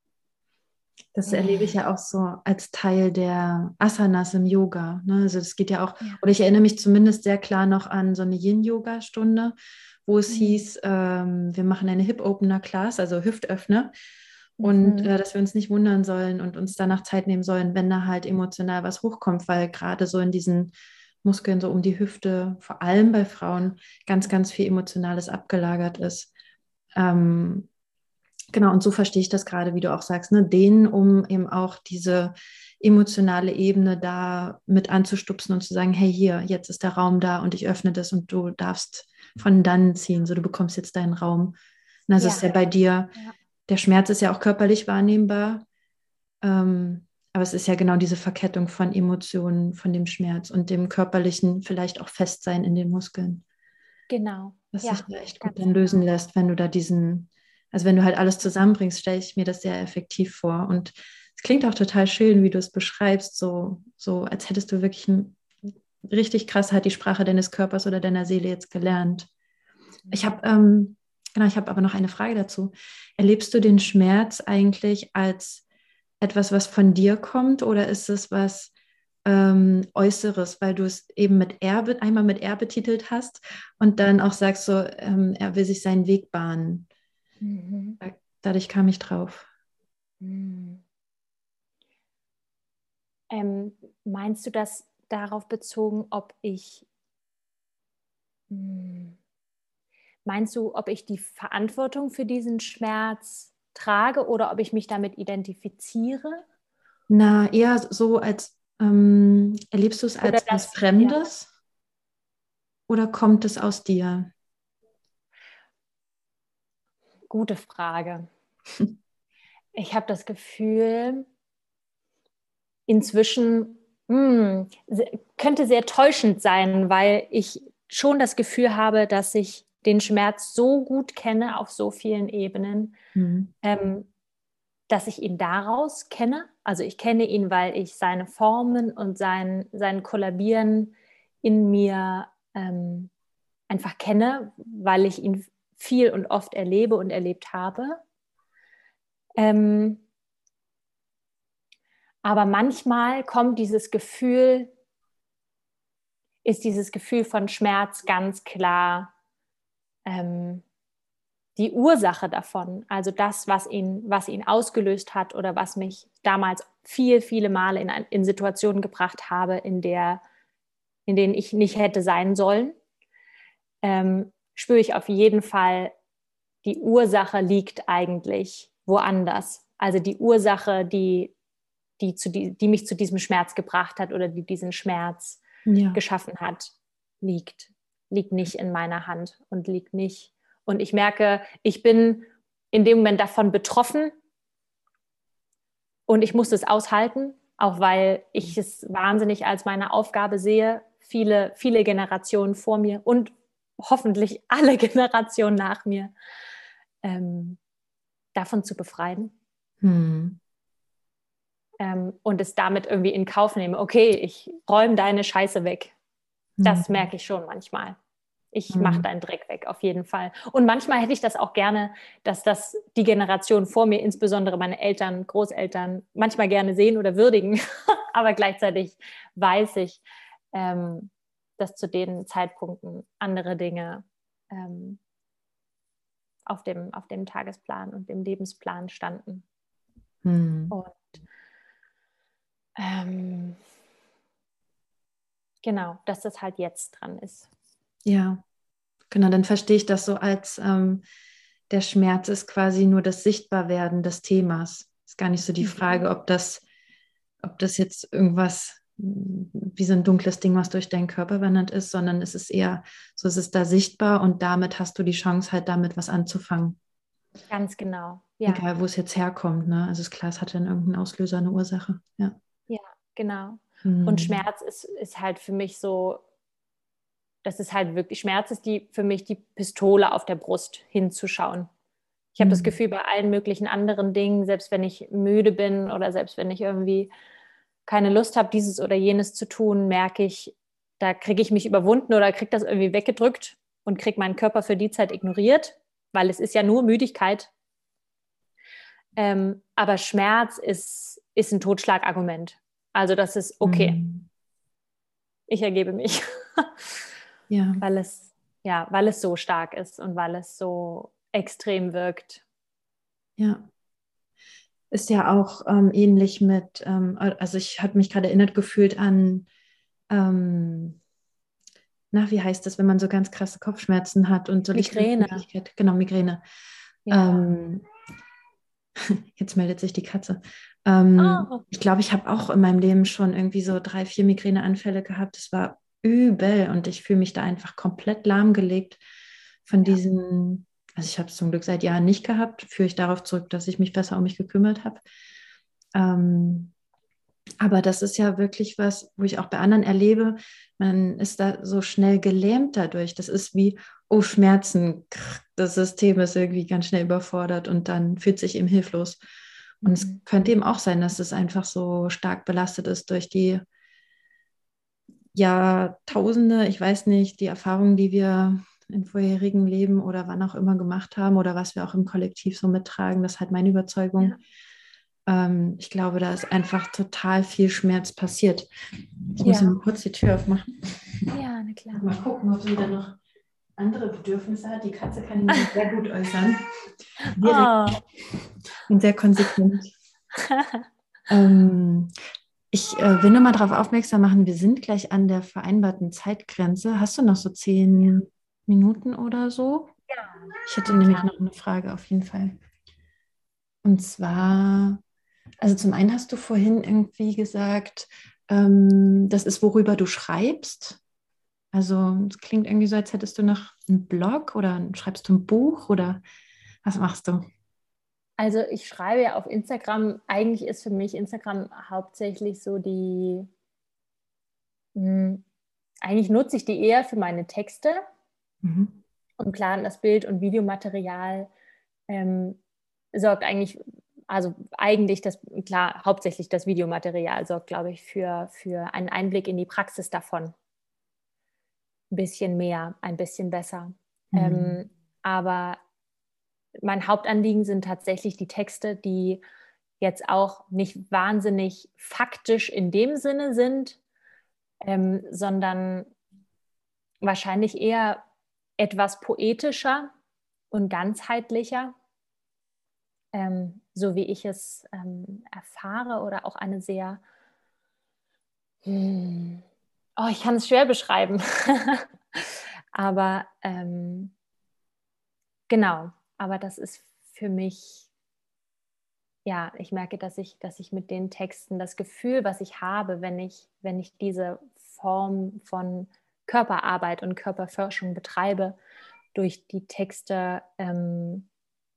Das erlebe ich ja auch so als Teil der Asanas im Yoga. Ne? Also das geht ja auch, Ja. oder ich erinnere mich zumindest sehr klar noch an so eine Yin-Yoga-Stunde, wo es Mhm. hieß, ähm, wir machen eine Hip-Opener-Class, also Hüftöffner, und Mhm. äh, dass wir uns nicht wundern sollen und uns danach Zeit nehmen sollen, wenn da halt emotional was hochkommt, weil gerade so in diesen Muskeln so um die Hüfte, vor allem bei Frauen, ganz, ganz viel Emotionales abgelagert ist. Ähm, Genau, und so verstehe ich das gerade, wie du auch sagst, ne? Dehnen, um eben auch diese emotionale Ebene da mit anzustupsen und zu sagen, hey, hier, jetzt ist der Raum da und ich öffne das und du darfst von dann ziehen, so du bekommst jetzt deinen Raum. Und das ist Ja. ja bei dir, Ja. der Schmerz ist ja auch körperlich wahrnehmbar, ähm, aber es ist ja genau diese Verkettung von Emotionen, von dem Schmerz und dem körperlichen, vielleicht auch Festsein in den Muskeln, Genau. was sich Ja, da echt gut ganz dann lösen genau. lässt, wenn du da diesen, also wenn du halt alles zusammenbringst, stelle ich mir das sehr effektiv vor. Und es klingt auch total schön, wie du es beschreibst, so, so als hättest du wirklich ein, richtig krass halt die Sprache deines Körpers oder deiner Seele jetzt gelernt. Ich habe, ähm, genau, ich habe aber noch eine Frage dazu. Erlebst du den Schmerz eigentlich als etwas, was von dir kommt, oder ist es was ähm, Äußeres, weil du es eben mit er, einmal mit er betitelt hast und dann auch sagst so, ähm, er will sich seinen Weg bahnen. Mhm. Da, dadurch kam ich drauf. Mhm. Ähm, meinst du das darauf bezogen, ob ich, mh, meinst du, ob ich die Verantwortung für diesen Schmerz trage oder ob ich mich damit identifiziere? Na, eher so als, ähm, erlebst du es Oder als was das, ja, Fremdes oder kommt es aus dir? gute Frage. Ich habe das Gefühl, inzwischen mh, könnte sehr täuschend sein, weil ich schon das Gefühl habe, dass ich den Schmerz so gut kenne auf so vielen Ebenen, Mhm. ähm, dass ich ihn daraus kenne. Also ich kenne ihn, weil ich seine Formen und sein, sein Kollabieren in mir ähm, einfach kenne, weil ich ihn viel und oft erlebe und erlebt habe. Ähm, aber manchmal kommt dieses Gefühl, ist dieses Gefühl von Schmerz ganz klar ähm, die Ursache davon, also das, was ihn, was ihn ausgelöst hat oder was mich damals viel, viele Male in, in Situationen gebracht habe, in, der, in denen ich nicht hätte sein sollen, ähm, spüre ich auf jeden Fall, die Ursache liegt eigentlich woanders. Also die Ursache, die, die, zu die, die mich zu diesem Schmerz gebracht hat oder die diesen Schmerz Ja. geschaffen hat, liegt, liegt nicht in meiner Hand und liegt nicht. Und ich merke, ich bin in dem Moment davon betroffen und ich muss es aushalten, auch weil ich es wahnsinnig als meine Aufgabe sehe, viele, viele Generationen vor mir und hoffentlich alle Generationen nach mir ähm, davon zu befreien. Hm. Ähm, und es damit irgendwie in Kauf nehme. Okay, ich räume deine Scheiße weg. Das Hm. merke ich schon manchmal. Ich mache Hm. deinen Dreck weg, auf jeden Fall. Und manchmal hätte ich das auch gerne, dass das die Generation vor mir, insbesondere meine Eltern, Großeltern, manchmal gerne sehen oder würdigen. Aber gleichzeitig weiß ich, ähm, dass zu den Zeitpunkten andere Dinge ähm, auf dem, auf dem Tagesplan und dem Lebensplan standen. Hm. Und ähm, genau, dass das halt jetzt dran ist. Ja, genau, dann verstehe ich das so als ähm, der Schmerz ist quasi nur das Sichtbarwerden des Themas. Ist gar nicht so die Frage, ob das, ob das jetzt irgendwas mm, wie so ein dunkles Ding, was durch deinen Körper wandert ist, sondern es ist eher so, es ist da sichtbar und damit hast du die Chance, halt damit was anzufangen. Ganz genau, ja. Egal, wo es jetzt herkommt, ne? Also ist klar, es hat dann irgendeinen Auslöser, eine Ursache. Ja, Ja, genau. Und hm. Schmerz ist, ist halt für mich so, das ist halt wirklich, Schmerz ist die, für mich die Pistole auf der Brust hinzuschauen. Ich habe das Hm. Gefühl, bei allen möglichen anderen Dingen, selbst wenn ich müde bin oder selbst wenn ich irgendwie keine Lust habe, dieses oder jenes zu tun, merke ich, da kriege ich mich überwunden oder kriege das irgendwie weggedrückt und kriege meinen Körper für die Zeit ignoriert, weil es ist ja nur Müdigkeit. Ähm, aber Schmerz ist, ist ein Totschlagargument. Also das ist okay. Hm. Ich ergebe mich. Ja. weil es, ja, weil es so stark ist und weil es so extrem wirkt. Ja. Ist ja auch ähm, ähnlich mit, ähm, also ich habe mich gerade erinnert gefühlt an, ähm, na, wie heißt das, wenn man so ganz krasse Kopfschmerzen hat und so Migräne. Lichtempfindlichkeit, genau, Migräne. Ja. Ähm, jetzt meldet sich die Katze. Ähm, Oh. ich glaube, ich habe auch in meinem Leben schon irgendwie so drei, vier Migräneanfälle gehabt. Das war übel und ich fühle mich da einfach komplett lahmgelegt von Ja. diesen, also ich habe es zum Glück seit Jahren nicht gehabt, führe ich darauf zurück, dass ich mich besser um mich gekümmert habe. Ähm, aber das ist ja wirklich was, wo ich auch bei anderen erlebe, man ist da so schnell gelähmt dadurch. Das ist wie, oh, Schmerzen, das System ist irgendwie ganz schnell überfordert und dann fühlt sich eben hilflos. Und es Mhm. könnte eben auch sein, dass es einfach so stark belastet ist durch die Jahrtausende, ich weiß nicht, die Erfahrungen, die wir in vorherigen Leben oder wann auch immer gemacht haben oder was wir auch im Kollektiv so mittragen. Das ist halt meine Überzeugung. Ja. Ähm, ich glaube, da ist einfach total viel Schmerz passiert. Ich muss Ja. mal kurz die Tür aufmachen. Ja, na klar. Mal gucken, ob sie da noch andere Bedürfnisse hat. Die Katze kann ich mir sehr gut äußern. Direkt Oh. und sehr konsequent. Ähm, ich äh, will nur mal darauf aufmerksam machen, wir sind gleich an der vereinbarten Zeitgrenze. Hast du noch so zehn Minuten oder so? Ja, Ich hätte na nämlich klar. noch eine Frage auf jeden Fall. Und zwar, also zum einen hast du vorhin irgendwie gesagt, ähm, das ist, worüber du schreibst. Also es klingt irgendwie so, als hättest du noch einen Blog oder schreibst du ein Buch oder was machst du? Also ich schreibe ja auf Instagram, eigentlich ist für mich Instagram hauptsächlich so die, mh, eigentlich nutze ich die eher für meine Texte Mhm. und klar, das Bild- und Videomaterial ähm, sorgt eigentlich also eigentlich das, klar, hauptsächlich das Videomaterial sorgt, glaube ich, für, für einen Einblick in die Praxis davon. Ein bisschen mehr, ein bisschen besser. Mhm. Ähm, aber mein Hauptanliegen sind tatsächlich die Texte, die jetzt auch nicht wahnsinnig faktisch in dem Sinne sind, ähm, sondern wahrscheinlich eher etwas poetischer und ganzheitlicher, ähm, so wie ich es ähm, erfahre, oder auch eine sehr, hm, oh, ich kann es schwer beschreiben, aber ähm, genau, aber das ist für mich, ja, ich merke, dass ich, dass ich mit den Texten das Gefühl, was ich habe, wenn ich, wenn ich diese Form von Körperarbeit und Körperforschung betreibe, durch die Texte ähm,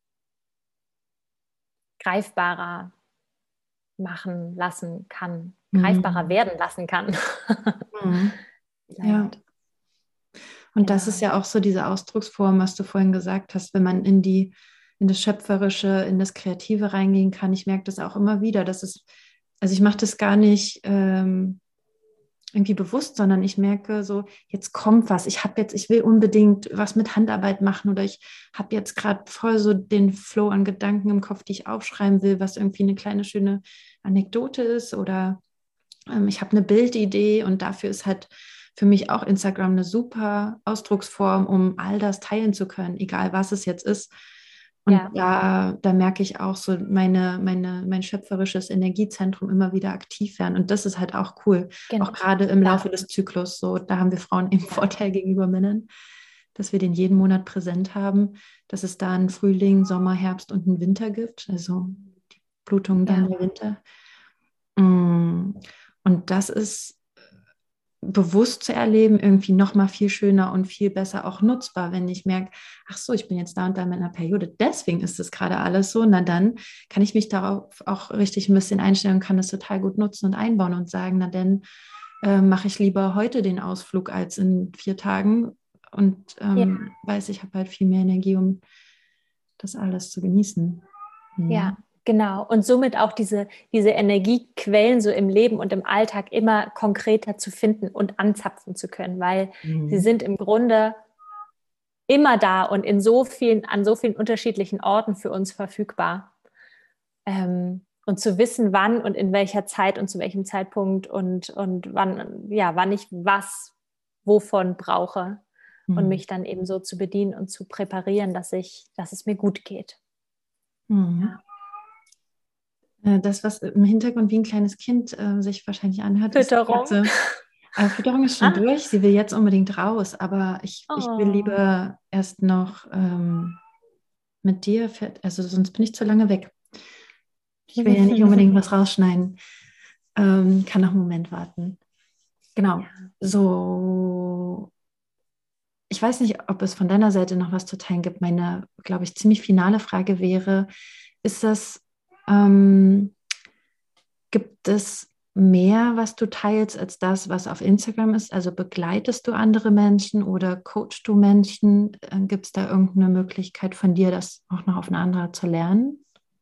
greifbarer machen lassen kann, greifbarer Mhm. werden lassen kann. Mhm. Ja. Vielleicht. Und das ist Genau. ja auch so diese Ausdrucksform, was du vorhin gesagt hast, wenn man in die, in das Schöpferische, in das Kreative reingehen kann. Ich merke das auch immer wieder. Das ist, also ich mache das gar nicht ähm, irgendwie bewusst, sondern ich merke so, jetzt kommt was. Ich habe jetzt, ich will unbedingt was mit Handarbeit machen, oder ich habe jetzt gerade voll so den Flow an Gedanken im Kopf, die ich aufschreiben will, was irgendwie eine kleine schöne Anekdote ist, oder ähm, ich habe eine Bildidee, und dafür ist halt für mich auch Instagram eine super Ausdrucksform, um all das teilen zu können, egal was es jetzt ist. Und Ja, da, da merke ich auch so meine, meine, mein schöpferisches Energiezentrum immer wieder aktiv werden. Und das ist halt auch cool, auch genau. gerade im Ja, Laufe des Zyklus. So, da haben wir Frauen eben ja, Vorteil gegenüber Männern, dass wir den jeden Monat präsent haben, dass es da einen Frühling, Sommer, Herbst und einen Winter gibt. Also die Blutung, dann ja, der Winter. Mm. Und das ist bewusst zu erleben, irgendwie noch mal viel schöner und viel besser auch nutzbar, wenn ich merke, ach so, ich bin jetzt da und da in einer Periode, deswegen ist das gerade alles so, na dann kann ich mich darauf auch richtig ein bisschen einstellen und kann das total gut nutzen und einbauen und sagen, na dann äh, mache ich lieber heute den Ausflug als in vier Tagen, und ja, ähm, weiß, ich habe halt viel mehr Energie, um das alles zu genießen. ja, Mhm. genau. Und somit auch diese, diese Energiequellen so im Leben und im Alltag immer konkreter zu finden und anzapfen zu können, weil sie Mhm. sind im Grunde immer da und in so vielen, an so vielen unterschiedlichen Orten für uns verfügbar. Ähm, und zu wissen, wann und in welcher Zeit und zu welchem Zeitpunkt und, und wann, ja, wann ich was wovon brauche, und Mhm. mich dann eben so zu bedienen und zu präparieren, dass ich, dass es mir gut geht. Mhm. Ja. Äh, Das, was im Hintergrund wie ein kleines Kind äh, sich wahrscheinlich anhört, ist die Fütterung. Katze. Äh, Fütterung ist schon Ah, durch. Sie will jetzt unbedingt raus, aber ich, ich will oh. lieber erst noch ähm, mit dir, fährt- also sonst bin ich zu lange weg. Ich will ja nicht unbedingt was rausschneiden. Ähm, kann noch einen Moment warten. Genau. Ja. So, ich weiß nicht, ob es von deiner Seite noch was zu teilen gibt. Meine, glaube ich, ziemlich finale Frage wäre, ist das, ähm, gibt es mehr, was du teilst, als das, was auf Instagram ist? Also begleitest du andere Menschen oder coachst du Menschen? Gibt es da irgendeine Möglichkeit von dir, das auch noch auf eine andere zu lernen?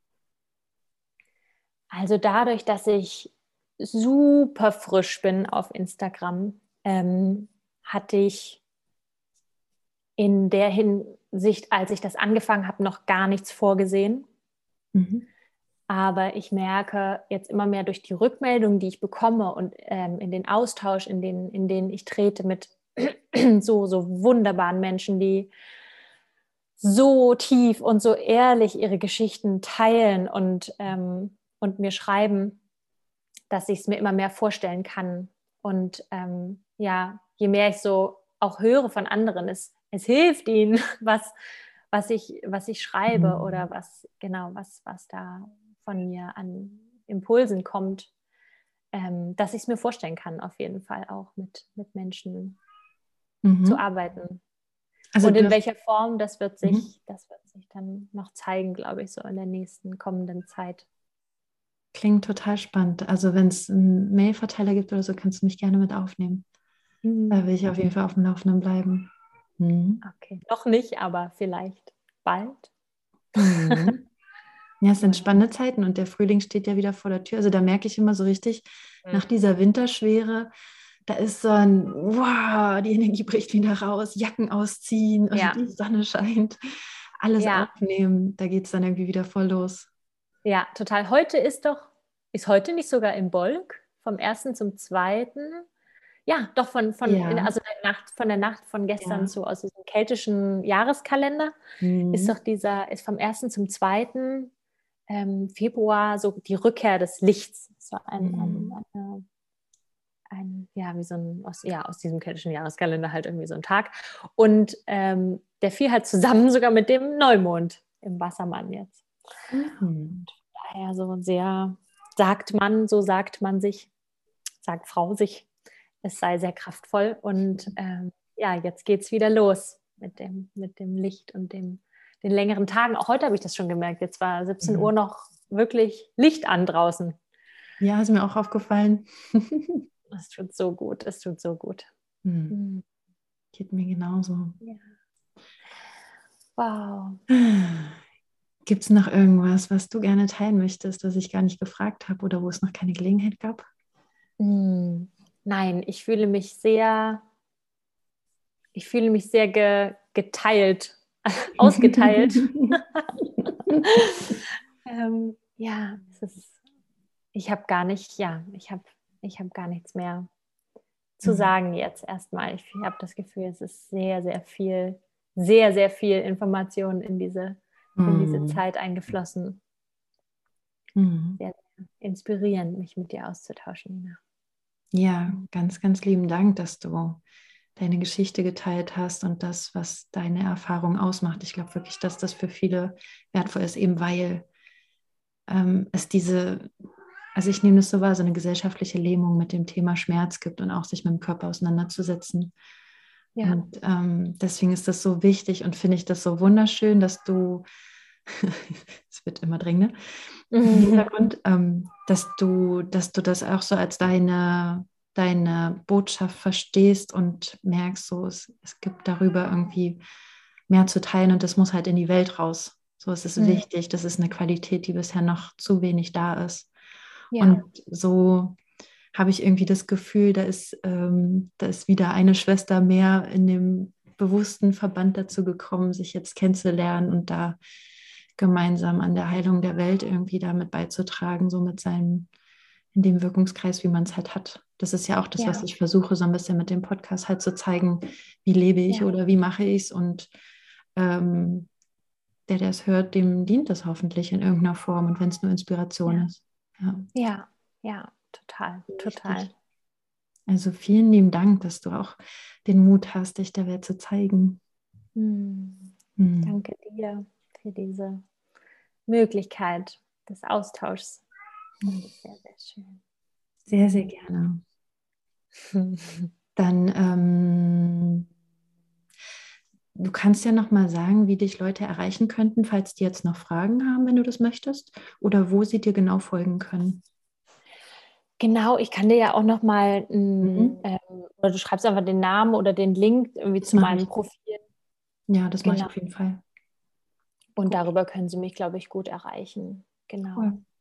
Also dadurch, dass ich super frisch bin auf Instagram, ähm, hatte ich in der Hinsicht, als ich das angefangen habe, noch gar nichts vorgesehen. Mhm. Aber ich merke jetzt immer mehr durch die Rückmeldungen, die ich bekomme, und ähm, in den Austausch, in den, in den ich trete mit so, so wunderbaren Menschen, die so tief und so ehrlich ihre Geschichten teilen und, ähm, und mir schreiben, dass ich es mir immer mehr vorstellen kann. Und ähm, ja, je mehr ich so auch höre von anderen, es, es hilft ihnen, was, was, ich, was ich schreibe, Mhm. oder was, genau, was, was da von mir an Impulsen kommt, ähm, dass ich es mir vorstellen kann, auf jeden Fall auch mit, mit Menschen zu Mhm. arbeiten. Also Und du in hast, welcher Form, das wird mhm. sich, das wird sich dann noch zeigen, glaube ich, so in der nächsten kommenden Zeit. Klingt total spannend. Also wenn es einen Mailverteiler gibt oder so, kannst du mich gerne mit aufnehmen. Da Mhm. will ich auf jeden Fall auf dem Laufenden bleiben. Mhm. Okay, noch nicht, aber vielleicht bald. Mhm. Ja, es sind spannende Zeiten und der Frühling steht ja wieder vor der Tür. Also da merke ich immer so richtig, mhm. nach dieser Winterschwere, da ist so ein, wow, die Energie bricht wieder raus, Jacken ausziehen und ja. die Sonne scheint, alles ja. aufnehmen, da geht es dann irgendwie wieder voll los. Ja, total. Heute ist doch, ist heute nicht sogar im Bolk, vom ersten zum zweiten? Ja, doch von, von, ja. in, also der Nacht, von der Nacht von gestern ja. zu, aus diesem keltischen Jahreskalender, mhm. ist doch dieser, ist vom ersten zum zweiten ähm, Februar so die Rückkehr des Lichts. So ein, mhm. ein, eine, ein, ja, wie so ein, aus, ja, aus diesem keltischen Jahreskalender halt irgendwie so ein Tag. Und ähm, der fiel halt zusammen sogar mit dem Neumond im Wassermann jetzt. Mhm. Daher so sehr, sagt man, so sagt man sich, sagt Frau sich, es sei sehr kraftvoll. Und ähm, ja, jetzt geht es wieder los mit dem, mit dem Licht und dem, den längeren Tagen. Auch heute habe ich das schon gemerkt. Jetzt war siebzehn mhm. Uhr noch wirklich Licht an draußen. Ja, ist mir auch aufgefallen. Es tut so gut, es tut so gut. Mhm. Mhm. Geht mir genauso. Ja. Wow. Gibt es noch irgendwas, was du gerne teilen möchtest, was ich gar nicht gefragt habe oder wo es noch keine Gelegenheit gab? Mm, nein, ich fühle mich sehr, ich fühle mich sehr ge, geteilt, ausgeteilt. ähm, ja, es ist, ich habe gar nicht, ja, ich habe ich hab gar nichts mehr zu mhm. sagen jetzt erstmal. Ich habe das Gefühl, es ist sehr, sehr viel, sehr, sehr viel Information in diese in diese Zeit eingeflossen. Mhm. Sehr, sehr inspirierend, mich mit dir auszutauschen, Nina. Ja, ganz, ganz lieben Dank, dass du deine Geschichte geteilt hast und das, was deine Erfahrung ausmacht. Ich glaube wirklich, dass das für viele wertvoll ist, eben weil ähm, es diese, also ich nehme das so wahr, so eine gesellschaftliche Lähmung mit dem Thema Schmerz gibt und auch sich mit dem Körper auseinanderzusetzen. Ja. Und ähm, deswegen ist das so wichtig und finde ich das so wunderschön, dass du, es wird immer dringender, mhm. im Hintergrund, ähm, dass du, dass du das auch so als deine, deine Botschaft verstehst und merkst, so es, es gibt darüber irgendwie mehr zu teilen und das muss halt in die Welt raus. So, es ist mhm. wichtig, das ist eine Qualität, die bisher noch zu wenig da ist. Ja. Und so habe ich irgendwie das Gefühl, da ist, ähm, da ist wieder eine Schwester mehr in dem bewussten Verband dazu gekommen, sich jetzt kennenzulernen und da gemeinsam an der Heilung der Welt irgendwie damit beizutragen, so mit seinem, in dem Wirkungskreis, wie man es halt hat. Das ist ja auch das, ja. was ich versuche, so ein bisschen mit dem Podcast halt zu zeigen, wie lebe ich ja. oder wie mache ich es und ähm, der, der es hört, dem dient es hoffentlich in irgendeiner Form und wenn es nur Inspiration ja. ist. Ja, ja, ja. Total, total. Also vielen lieben Dank, dass du auch den Mut hast, dich der Welt zu zeigen. Hm. Hm. Danke dir für diese Möglichkeit des Austauschs. Das ist sehr, sehr schön. Sehr, sehr gerne. Dann, ähm, du kannst ja noch mal sagen, wie dich Leute erreichen könnten, falls die jetzt noch Fragen haben, wenn du das möchtest, oder wo sie dir genau folgen können. Genau, ich kann dir ja auch noch mal, mhm. ähm, oder du schreibst einfach den Namen oder den Link irgendwie das zu meinem ich. Profil. Ja, das genau. mache ich auf jeden Fall. Und gut. Darüber können sie mich, glaube ich, gut erreichen. Genau. Cool.